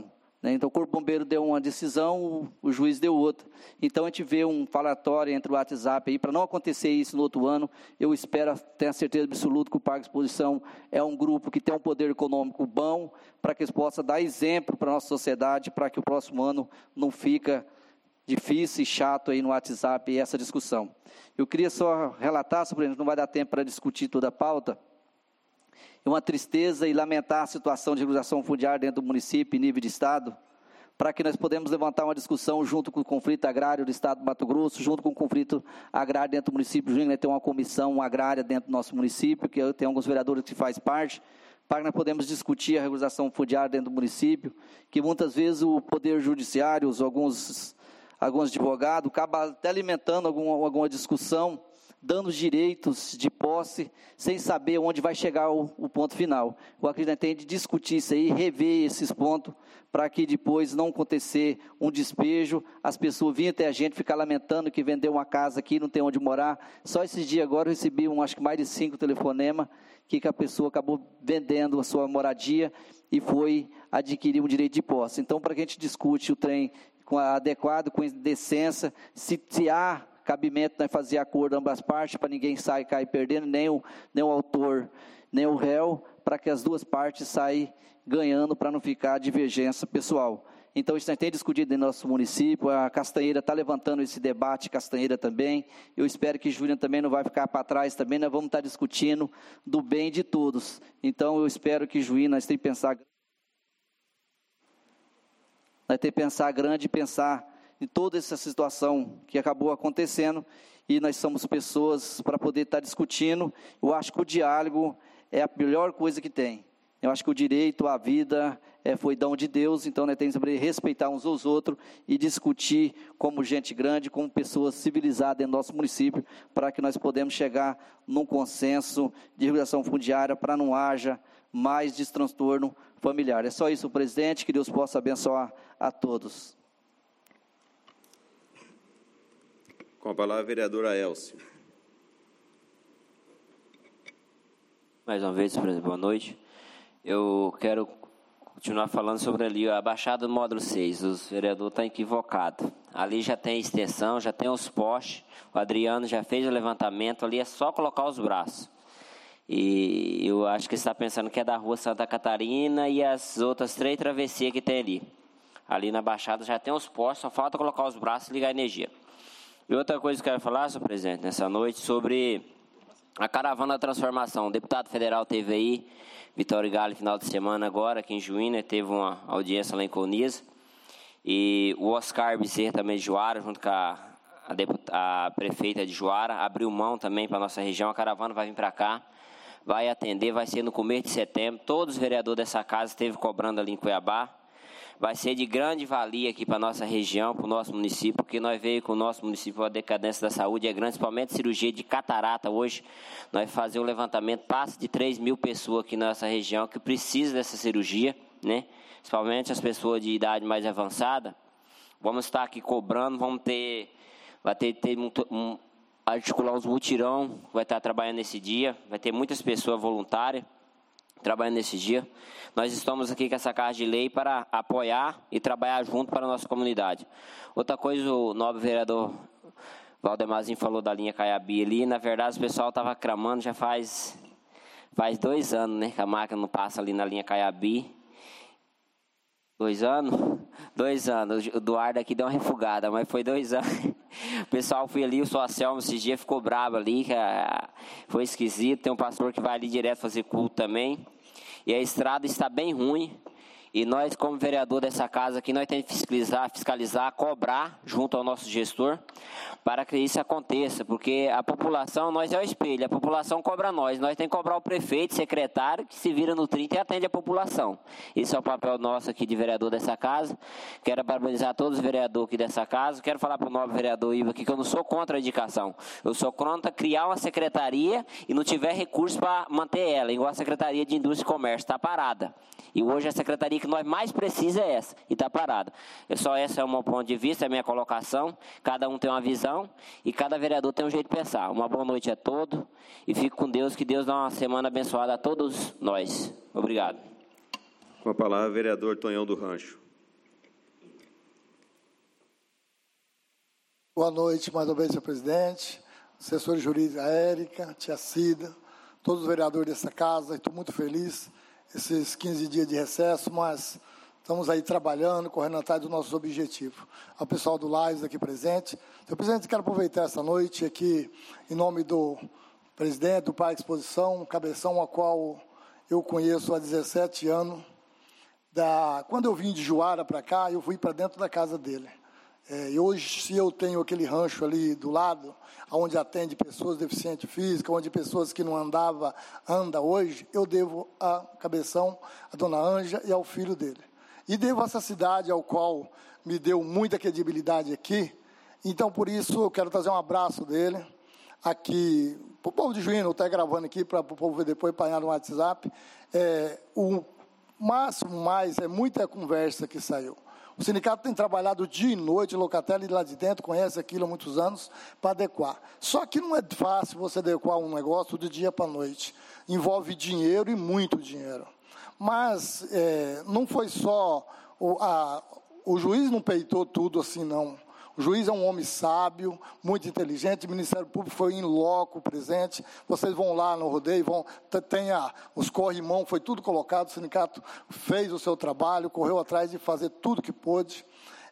né? Então, o Corpo Bombeiro deu uma decisão, o, o juiz deu outra. Então, a gente vê um falatório entre o WhatsApp aí, para não acontecer isso no outro ano. Eu espero, tenho a certeza absoluta que o Parque Exposição é um grupo que tem um poder econômico bom, para que eles possam dar exemplo para a nossa sociedade, para que o próximo ano não fica difícil e chato aí no WhatsApp essa discussão. Eu queria só relatar, sobre não vai dar tempo para discutir toda a pauta, é uma tristeza e lamentar a situação de regulação fundiária dentro do município, em nível de Estado, para que nós podemos levantar uma discussão junto com o conflito agrário do Estado do Mato Grosso, junto com o conflito agrário dentro do município. Junho, né, tem uma comissão agrária dentro do nosso município, que tem alguns vereadores que faz parte, para que nós podemos discutir a regulação fundiária dentro do município, que muitas vezes o Poder Judiciário, alguns, alguns advogados, acabam até alimentando alguma, alguma discussão, dando direitos de posse, sem saber onde vai chegar o, o ponto final. Eu acredito que tem de discutir isso aí, rever esses pontos, para que depois não acontecer um despejo, as pessoas vinham até a gente ficar lamentando que vendeu uma casa aqui, não tem onde morar. Só esses dias agora eu recebi, um, acho que mais de cinco telefonemas, que, que a pessoa acabou vendendo a sua moradia e foi adquirir um direito de posse. Então, para que a gente discute o trem com a, adequado, com decência, se, se há cabimento, nós fazer acordo ambas partes, para ninguém sair cair perdendo, nem o, nem o autor, nem o réu, para que as duas partes saiam ganhando, para não ficar divergência pessoal. Então, isso nós temos discutido em nosso município, a Castanheira está levantando esse debate, Castanheira também, eu espero que Júlia também não vai ficar para trás também, nós vamos estar discutindo do bem de todos. Então, eu espero que Juí, nós temos que pensar, nós temos que pensar grande e pensar em toda essa situação que acabou acontecendo, e nós somos pessoas para poder estar discutindo. Eu acho que o diálogo é a melhor coisa que tem. Eu acho que o direito à vida é, foi dom de Deus, então nós temos que respeitar uns aos outros e discutir como gente grande, como pessoas civilizadas em nosso município, para que nós podemos chegar num consenso de regulação fundiária, para não haja mais destranstorno familiar. É só isso, presidente, que Deus possa abençoar a todos. Com a palavra, a vereadora Elcio. Mais uma vez, presidente, boa noite. Eu quero continuar falando sobre ali a Baixada do Módulo seis. Os vereadores estão equivocados. Ali já tem extensão, já tem os postes. O Adriano já fez o levantamento. Ali é só colocar os braços. E eu acho que você está pensando que é da rua Santa Catarina e as outras três travessias que tem ali. Ali na Baixada já tem os postes, só falta colocar os braços e ligar a energia. E outra coisa que eu quero falar, senhor presidente, nessa noite, sobre a caravana da transformação. O deputado federal teve aí, Vitório Gale, final de semana agora, aqui em Juína, teve uma audiência lá em Colniza. E o Oscar Bezerra também de Juara, junto com a, a, deputada, a prefeita de Juara, abriu mão também para a nossa região. A caravana vai vir para cá, vai atender, vai ser no começo de setembro. Todos os vereadores dessa casa esteve cobrando ali em Cuiabá. Vai ser de grande valia aqui para a nossa região, para o nosso município, porque nós veio com o nosso município, a decadência da saúde é grande, principalmente cirurgia de catarata. Hoje, nós fazemos o levantamento, passa de três mil pessoas aqui na nossa região que precisam dessa cirurgia, né? Principalmente as pessoas de idade mais avançada. Vamos estar aqui cobrando, vamos ter, vai ter, ter um, um, articular uns mutirão, vai estar trabalhando nesse dia, vai ter muitas pessoas voluntárias trabalhando nesse dia. Nós estamos aqui com essa casa de lei para apoiar e trabalhar junto para a nossa comunidade. Outra coisa, o nobre vereador Valdemarzinho falou da linha Caiabi ali. Na verdade, o pessoal estava cramando já faz, faz dois anos, né? Que a máquina não passa ali na linha Caiabi. Dois anos? Dois anos. O Eduardo aqui deu uma refugada, mas foi dois anos. O pessoal foi ali, o seu Anselmo esse dia ficou bravo ali, que foi esquisito. Tem um pastor que vai ali direto fazer culto também. E a estrada está bem ruim. E nós, como vereador dessa casa aqui, nós temos que fiscalizar, fiscalizar, cobrar junto ao nosso gestor para que isso aconteça. Porque a população, nós é o espelho, a população cobra nós. Nós temos que cobrar o prefeito, secretário, que se vira no trinta e atende a população. Esse é o papel nosso aqui de vereador dessa casa. Quero parabenizar todos os vereadores aqui dessa casa. Quero falar para o novo vereador Ivo aqui que eu não sou contra a indicação. Eu sou contra criar uma secretaria e não tiver recursos para manter ela, igual a Secretaria de Indústria e Comércio, está parada. E hoje a secretaria que nós mais precisamos é essa, e está parada. Eu só esse é o meu ponto de vista, é a minha colocação. Cada um tem uma visão e cada vereador tem um jeito de pensar. Uma boa noite a todos e fico com Deus, que Deus dá uma semana abençoada a todos nós. Obrigado. Com a palavra, vereador Tonhão do Rancho. Boa noite, mais uma vez, senhor presidente, assessora jurídica Érica, tia Cida, todos os vereadores dessa casa. Estou muito feliz, esses quinze dias de recesso, mas estamos aí trabalhando, correndo atrás dos nossos objetivos. Ao pessoal do Lais aqui presente. Senhor presidente, quero aproveitar essa noite aqui, em nome do presidente do Parque Exposição, Cabeção, a qual eu conheço há dezessete anos. Da, quando eu vim de Juara para cá, eu fui para dentro da casa dele. É, e hoje, se eu tenho aquele rancho ali do lado, onde atende pessoas deficientes físicas, onde pessoas que não andavam, andam hoje, eu devo a Cabeção, a dona Anja e ao filho dele. E devo a essa cidade ao qual me deu muita credibilidade aqui. Então, por isso, eu quero trazer um abraço dele aqui, para o povo de Juína, eu estou gravando aqui para o povo ver depois, apanhar no WhatsApp. É, o máximo mais é muita conversa que saiu. O sindicato tem trabalhado dia e noite, Locatelli lá de dentro, conhece aquilo há muitos anos, para adequar. Só que não é fácil você adequar um negócio de dia para noite. Envolve dinheiro e muito dinheiro. Mas é, não foi só... O, a, o juiz não peitou tudo assim, não. O juiz é um homem sábio, muito inteligente, o Ministério Público foi em loco presente, vocês vão lá no rodeio, vão, tem a, os corrimão, foi tudo colocado, o sindicato fez o seu trabalho, correu atrás de fazer tudo que pôde.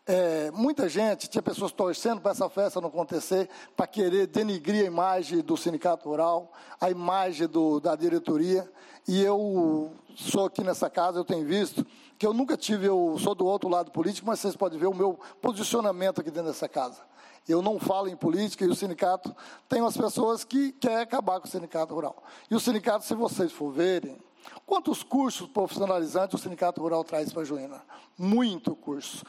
É, muita gente, tinha pessoas torcendo para essa festa não acontecer, para querer denigrir a imagem do sindicato rural, a imagem do, da diretoria, e eu sou aqui nessa casa, eu tenho visto, que eu nunca tive, eu sou do outro lado político, mas vocês podem ver o meu posicionamento aqui dentro dessa casa. Eu não falo em política e o sindicato tem umas pessoas que querem acabar com o sindicato rural. E o sindicato, se vocês for verem, quantos cursos profissionalizantes o sindicato rural traz para a Juína? Muito curso.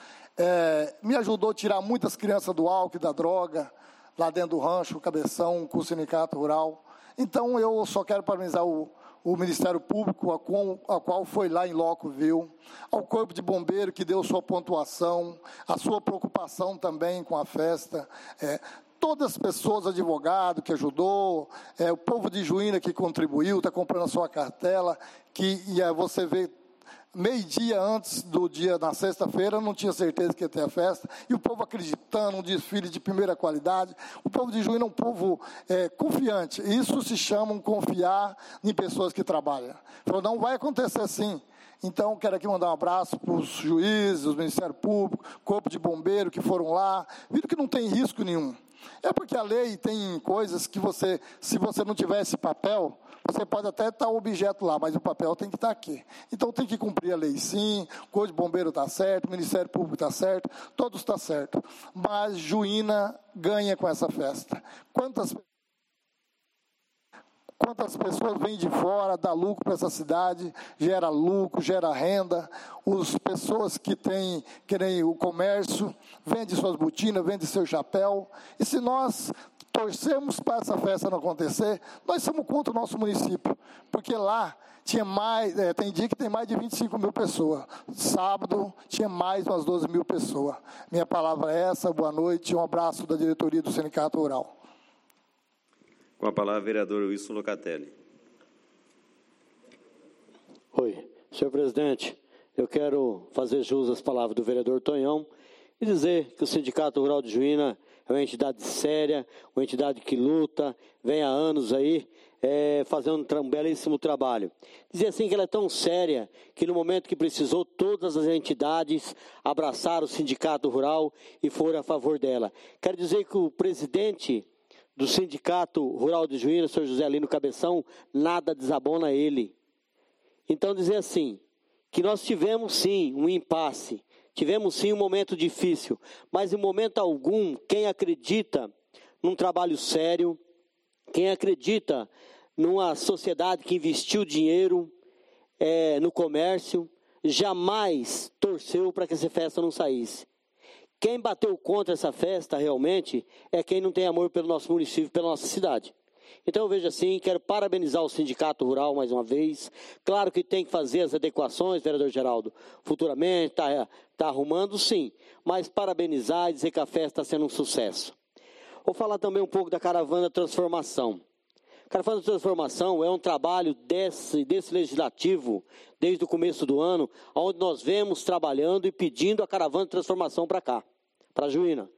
É, me ajudou a tirar muitas crianças do álcool e da droga, lá dentro do rancho, o Cabeção, com o sindicato rural. Então, eu só quero parabenizar o o Ministério Público, a qual, a qual foi lá em loco, viu, ao Corpo de Bombeiro, que deu sua pontuação, a sua preocupação também com a festa, é, todas as pessoas, advogado que ajudou, é, o povo de Juína que contribuiu, está comprando a sua cartela, que e, é, você vê, meio-dia antes do dia, na sexta-feira, não tinha certeza que ia ter a festa, e o povo acreditando, um desfile de primeira qualidade. O povo de Juína é um povo é, confiante, isso se chama confiar em pessoas que trabalham. Falou, não vai acontecer assim. Então, quero aqui mandar um abraço para os juízes, o Ministério Público, Corpo de Bombeiro que foram lá, viram que não tem risco nenhum. É porque a lei tem coisas que você, se você não tiver esse papel, você pode até estar o objeto lá, mas o papel tem que estar aqui. Então tem que cumprir a lei sim, o Corpo de Bombeiro está certo, o Ministério Público está certo, todos está certo. Mas Juína ganha com essa festa. Quantas Quantas pessoas vêm de fora, dá lucro para essa cidade, gera lucro, gera renda. As pessoas que têm, querem o comércio, vendem suas botinas, vendem seu chapéu. E se nós torcemos para essa festa não acontecer, nós somos contra o nosso município. Porque lá tinha mais, é, tem dia que tem mais de vinte e cinco mil pessoas. Sábado tinha mais umas doze mil pessoas. Minha palavra é essa, boa noite, um abraço da diretoria do Sindicato Rural. Com a palavra, vereador Wilson Locatelli. Oi, senhor presidente, eu quero fazer jus às palavras do vereador Tonhão e dizer que o Sindicato Rural de Juína é uma entidade séria, uma entidade que luta, vem há anos aí, é, fazendo um belíssimo trabalho. Dizer assim que ela é tão séria que no momento que precisou, todas as entidades abraçaram o Sindicato Rural e foram a favor dela. Quero dizer que o presidente do Sindicato Rural de Juína, senhor José Lino Cabeção, nada desabona ele. Então, dizer assim, que nós tivemos sim um impasse, tivemos sim um momento difícil, mas em momento algum, quem acredita num trabalho sério, quem acredita numa sociedade que investiu dinheiro é, no comércio, jamais torceu para que essa festa não saísse. Quem bateu contra essa festa, realmente, é quem não tem amor pelo nosso município, pela nossa cidade. Então, eu vejo assim, quero parabenizar o Sindicato Rural mais uma vez. Claro que tem que fazer as adequações, vereador Geraldo, futuramente, está tá arrumando, sim. Mas parabenizar e dizer que a festa está sendo um sucesso. Vou falar também um pouco da Caravana Transformação. A Caravana Transformação é um trabalho desse, desse legislativo, desde o começo do ano, onde nós vemos trabalhando e pedindo a Caravana de Transformação para cá, para Juína.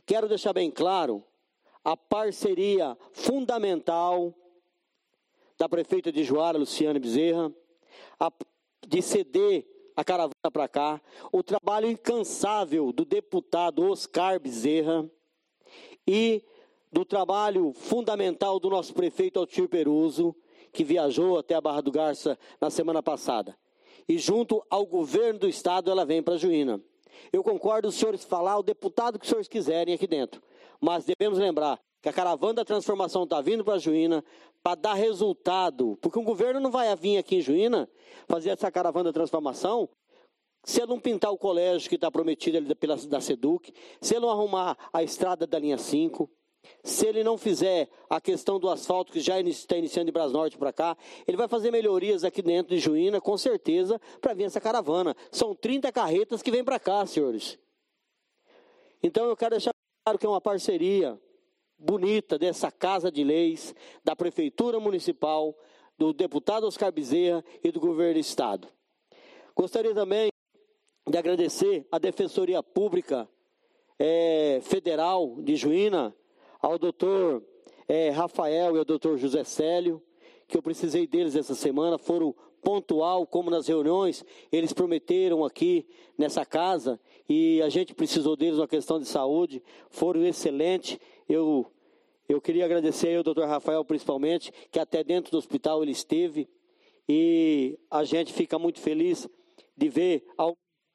Quero deixar bem claro a parceria fundamental da prefeita de Juara, Luciane Bezerra, a, de ceder a caravana para cá, o trabalho incansável do deputado Oscar Bezerra e do trabalho fundamental do nosso prefeito Altir Peruso, que viajou até a Barra do Garça na semana passada. E junto ao governo do estado ela vem para Juína. Eu concordo os senhores falar o deputado que os senhores quiserem aqui dentro, mas devemos lembrar que a caravana da transformação está vindo para Juína para dar resultado, porque o governo não vai vir aqui em Juína fazer essa caravana da transformação se ele não pintar o colégio que está prometido ali pela, da SEDUC, se ele não arrumar a estrada da linha cinco, se ele não fizer a questão do asfalto que já está iniciando de Brasnorte para cá, ele vai fazer melhorias aqui dentro de Juína, com certeza, para vir essa caravana. São trinta carretas que vêm para cá, senhores. Então eu quero deixar claro que é uma parceria bonita dessa Casa de Leis, da Prefeitura Municipal, do deputado Oscar Bezerra e do governo do estado. Gostaria também de agradecer à Defensoria Pública é, Federal de Juína, ao doutor é, Rafael e ao doutor José Célio, que eu precisei deles essa semana, foram pontual, como nas reuniões, eles prometeram aqui nessa casa, e a gente precisou deles na questão de saúde, foram excelentes. Eu, eu queria agradecer ao doutor Rafael, principalmente, que até dentro do hospital ele esteve, e a gente fica muito feliz de ver a,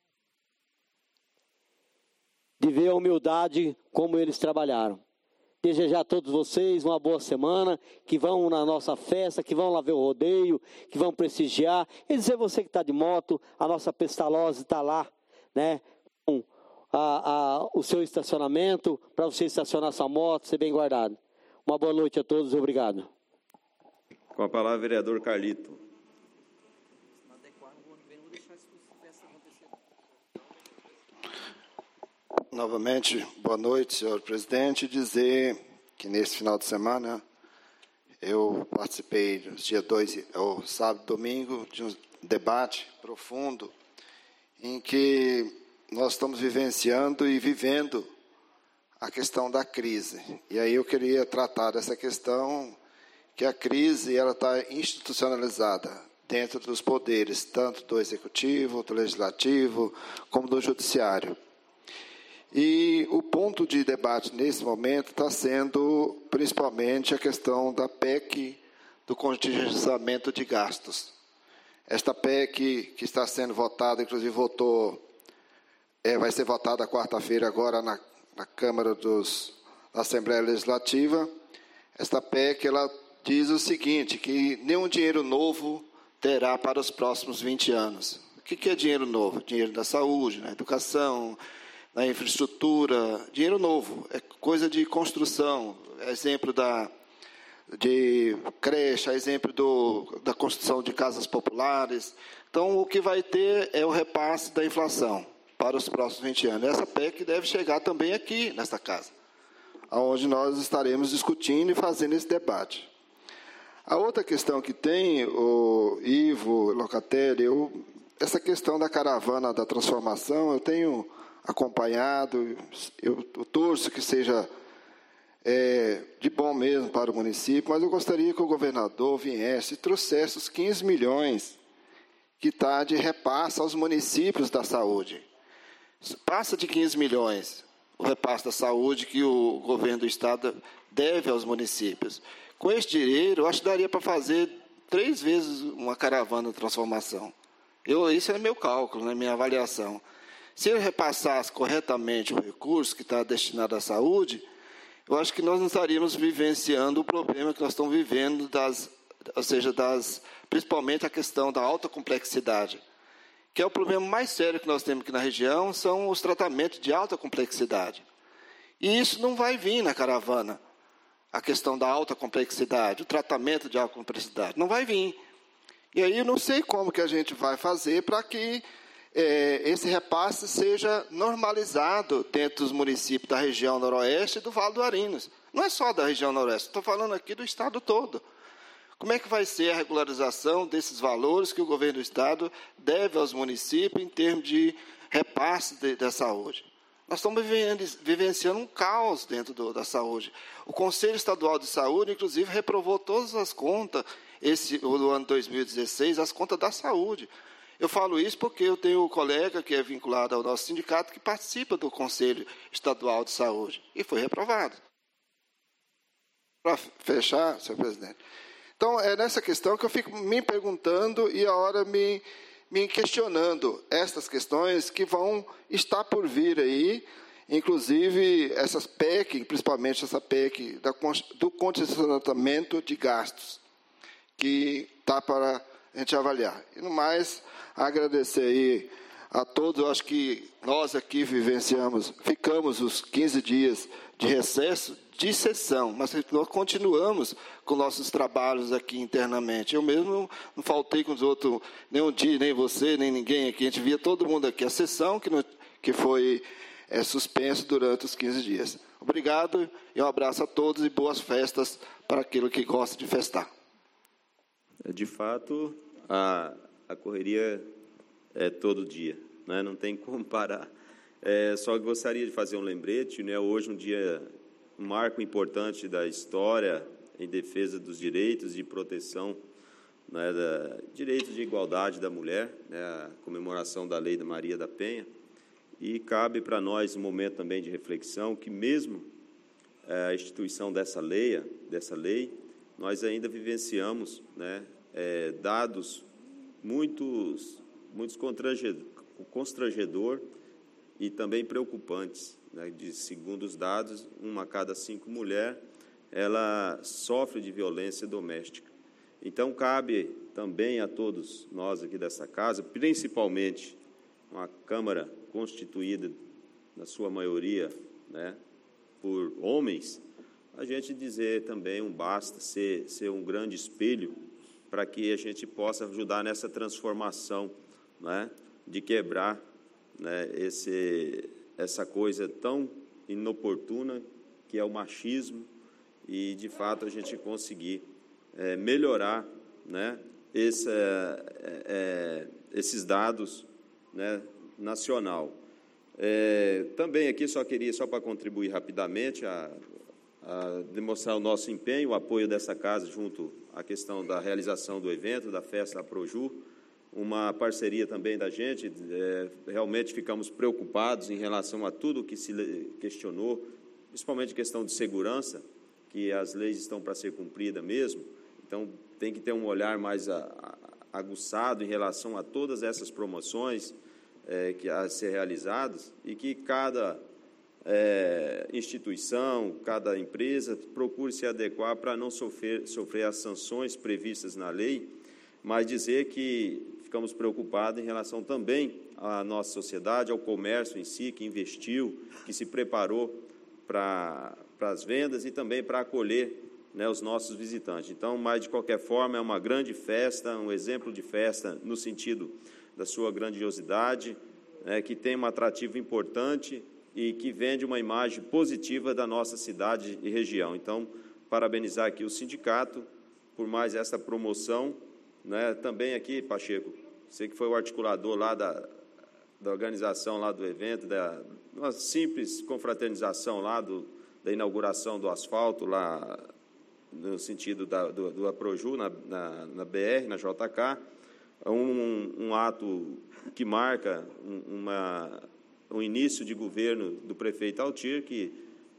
de ver a humildade como eles trabalharam. Desejar a todos vocês uma boa semana, que vão na nossa festa, que vão lá ver o rodeio, que vão prestigiar. E dizer você que está de moto, a nossa Pestalozzi está lá, né, com a, a, o seu estacionamento, para você estacionar sua moto, ser bem guardado. Uma boa noite a todos, obrigado. Com a palavra, vereador Carlito. Novamente, boa noite, senhor presidente. Dizer que nesse final de semana eu participei, nos dias dois, ou sábado e domingo, de um debate profundo em que nós estamos vivenciando e vivendo a questão da crise. E aí eu queria tratar dessa questão, que a crise ela está institucionalizada dentro dos poderes, tanto do executivo, do legislativo, como do judiciário. E o ponto de debate nesse momento está sendo principalmente a questão da P E C do contingenciamento de gastos. Esta P E C que está sendo votada, inclusive votou, é, vai ser votada quarta-feira agora na, na Câmara dos, da Assembleia Legislativa. Esta P E C ela diz o seguinte, que nenhum dinheiro novo terá para os próximos vinte anos. O que, que é dinheiro novo? Dinheiro da saúde, na educação, na infraestrutura, dinheiro novo, é coisa de construção, é exemplo da, de creche, é exemplo do, da construção de casas populares. Então, o que vai ter é o repasse da inflação para os próximos vinte anos. Essa P E C deve chegar também aqui, nesta casa, onde nós estaremos discutindo e fazendo esse debate. A outra questão que tem, o Ivo, Locatelli, eu, essa questão da caravana da transformação, eu tenho acompanhado, eu, eu torço que seja é, de bom mesmo para o município, mas eu gostaria que o governador viesse e trouxesse os quinze milhões que está de repasse aos municípios da saúde. Passa de quinze milhões o repasse da saúde que o governo do estado deve aos municípios. Com esse dinheiro, eu acho que daria para fazer três vezes uma caravana de transformação. Eu, isso é meu cálculo, né, minha avaliação. Se ele repassasse corretamente o recurso que está destinado à saúde, eu acho que nós não estaríamos vivenciando o problema que nós estamos vivendo, das, ou seja, das, principalmente a questão da alta complexidade, que é o problema mais sério que nós temos aqui na região, são os tratamentos de alta complexidade. E isso não vai vir na caravana, a questão da alta complexidade, o tratamento de alta complexidade, não vai vir. E aí eu não sei como que a gente vai fazer para que É, esse repasse seja normalizado dentro dos municípios da região noroeste e do Vale do Arinos. Não é só da região noroeste, estou falando aqui do estado todo. Como é que vai ser a regularização desses valores que o governo do estado deve aos municípios em termos de repasse de, da saúde? Nós estamos vivenciando um caos dentro do, da saúde. O Conselho Estadual de Saúde, inclusive, reprovou todas as contas, esse, do ano dois mil e dezesseis, as contas da saúde. Eu falo isso porque eu tenho um colega que é vinculado ao nosso sindicato que participa do Conselho Estadual de Saúde e foi reprovado. Para fechar, senhor presidente. Então, é nessa questão que eu fico me perguntando e a hora me... me questionando estas questões que vão estar por vir aí, inclusive essas P E C, principalmente essa P E C da, do condicionamento de gastos, que está para a gente avaliar. E, no mais, agradecer aí a todos. Eu acho que nós aqui vivenciamos, ficamos os quinze dias de recesso, de sessão, mas nós continuamos com nossos trabalhos aqui internamente. Eu mesmo não, não faltei com os outros, nem um dia, nem você, nem ninguém aqui. A gente via todo mundo aqui. A sessão que, não, que foi é, suspensa durante os quinze dias. Obrigado e um abraço a todos e boas festas para aquele que gosta de festar. De fato, a, a correria é todo dia, né? Não tem como parar. É, só gostaria de fazer um lembrete, né? Hoje um dia... um marco importante da história em defesa dos direitos e proteção, né, da direitos de igualdade da mulher, né, a comemoração da Lei da Maria da Penha, e cabe para nós um momento também de reflexão que mesmo é, a instituição dessa lei, dessa lei, nós ainda vivenciamos, né, é, dados muitos, muitos constrangedor e também preocupantes. De, segundo os dados, uma a cada cinco mulheres, ela sofre de violência doméstica. Então, cabe também a todos nós aqui dessa casa, principalmente uma Câmara constituída, na sua maioria, né, por homens, a gente dizer também um basta, ser, ser um grande espelho para que a gente possa ajudar nessa transformação, né, de quebrar, né, esse... essa coisa tão inoportuna que é o machismo e, de fato, a gente conseguir é, melhorar, né, esse, é, é, esses dados, né, nacional. É, também aqui só queria, só para contribuir rapidamente, a, a demonstrar o nosso empenho, o apoio dessa casa junto à questão da realização do evento, da festa da Proju, uma parceria também da gente. É, realmente ficamos preocupados em relação a tudo que se questionou, principalmente questão de segurança, que as leis estão para ser cumpridas mesmo, então tem que ter um olhar mais a, a, aguçado em relação a todas essas promoções é, que a ser realizadas e que cada é, instituição, cada empresa procure se adequar para não sofrer, sofrer as sanções previstas na lei, mas dizer que ficamos preocupados em relação também à nossa sociedade, ao comércio em si, que investiu, que se preparou para, para as vendas e também para acolher, né, os nossos visitantes. Então, mas, de qualquer forma, é uma grande festa, um exemplo de festa no sentido da sua grandiosidade, né, que tem um atrativo importante e que vende uma imagem positiva da nossa cidade e região. Então, parabenizar aqui o sindicato por mais essa promoção, né, também aqui, Pacheco, você que foi o articulador lá da, da organização lá do evento, da uma simples confraternização lá do, da inauguração do asfalto lá no sentido da, do, do Aproju, na, na, na B R, na J K, um, um ato que marca uma, um início de governo do prefeito Altir, que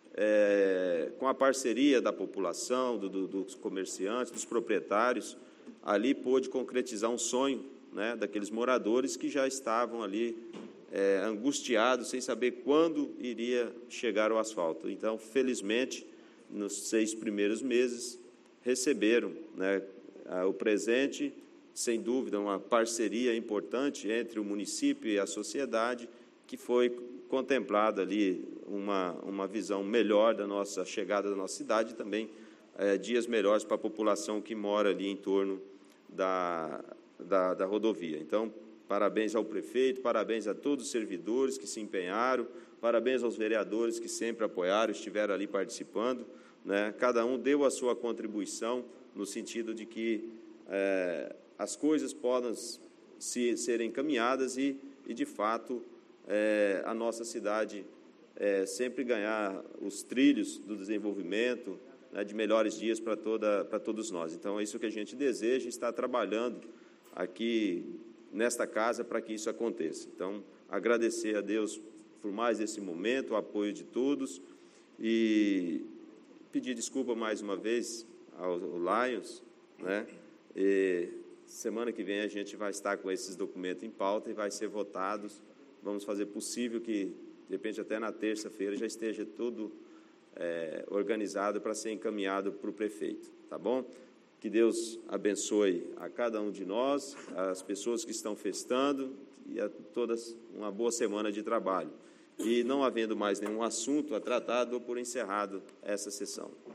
é, com a parceria da população, do, do, dos comerciantes, dos proprietários, ali pôde concretizar um sonho, né, daqueles moradores que já estavam ali é, angustiados, sem saber quando iria chegar o asfalto. Então, felizmente, nos seis primeiros meses, receberam, né, o presente, sem dúvida, uma parceria importante entre o município e a sociedade, que foi contemplada ali uma, uma visão melhor da nossa chegada da nossa cidade e também é, dias melhores para a população que mora ali em torno da, da, da rodovia. Então, parabéns ao prefeito, parabéns a todos os servidores que se empenharam, parabéns aos vereadores que sempre apoiaram, estiveram ali participando, né? Cada um deu a sua contribuição no sentido de que é, as coisas podem se, serem encaminhadas e, e de fato, é, a nossa cidade é, sempre ganhar os trilhos do desenvolvimento, né, de melhores dias para toda, para todos nós. Então, é isso que a gente deseja e está trabalhando aqui nesta casa para que isso aconteça. Então, agradecer a Deus por mais esse momento, o apoio de todos e pedir desculpa mais uma vez ao, ao Lions, né? E semana que vem a gente vai estar com esses documentos em pauta e vai ser votados. Vamos fazer possível que, de repente, até na terça-feira já esteja tudo é, organizado para ser encaminhado para o prefeito, tá bom? Que Deus abençoe a cada um de nós, as pessoas que estão festando e a todas uma boa semana de trabalho. E não havendo mais nenhum assunto a tratar, dou por encerrado essa sessão.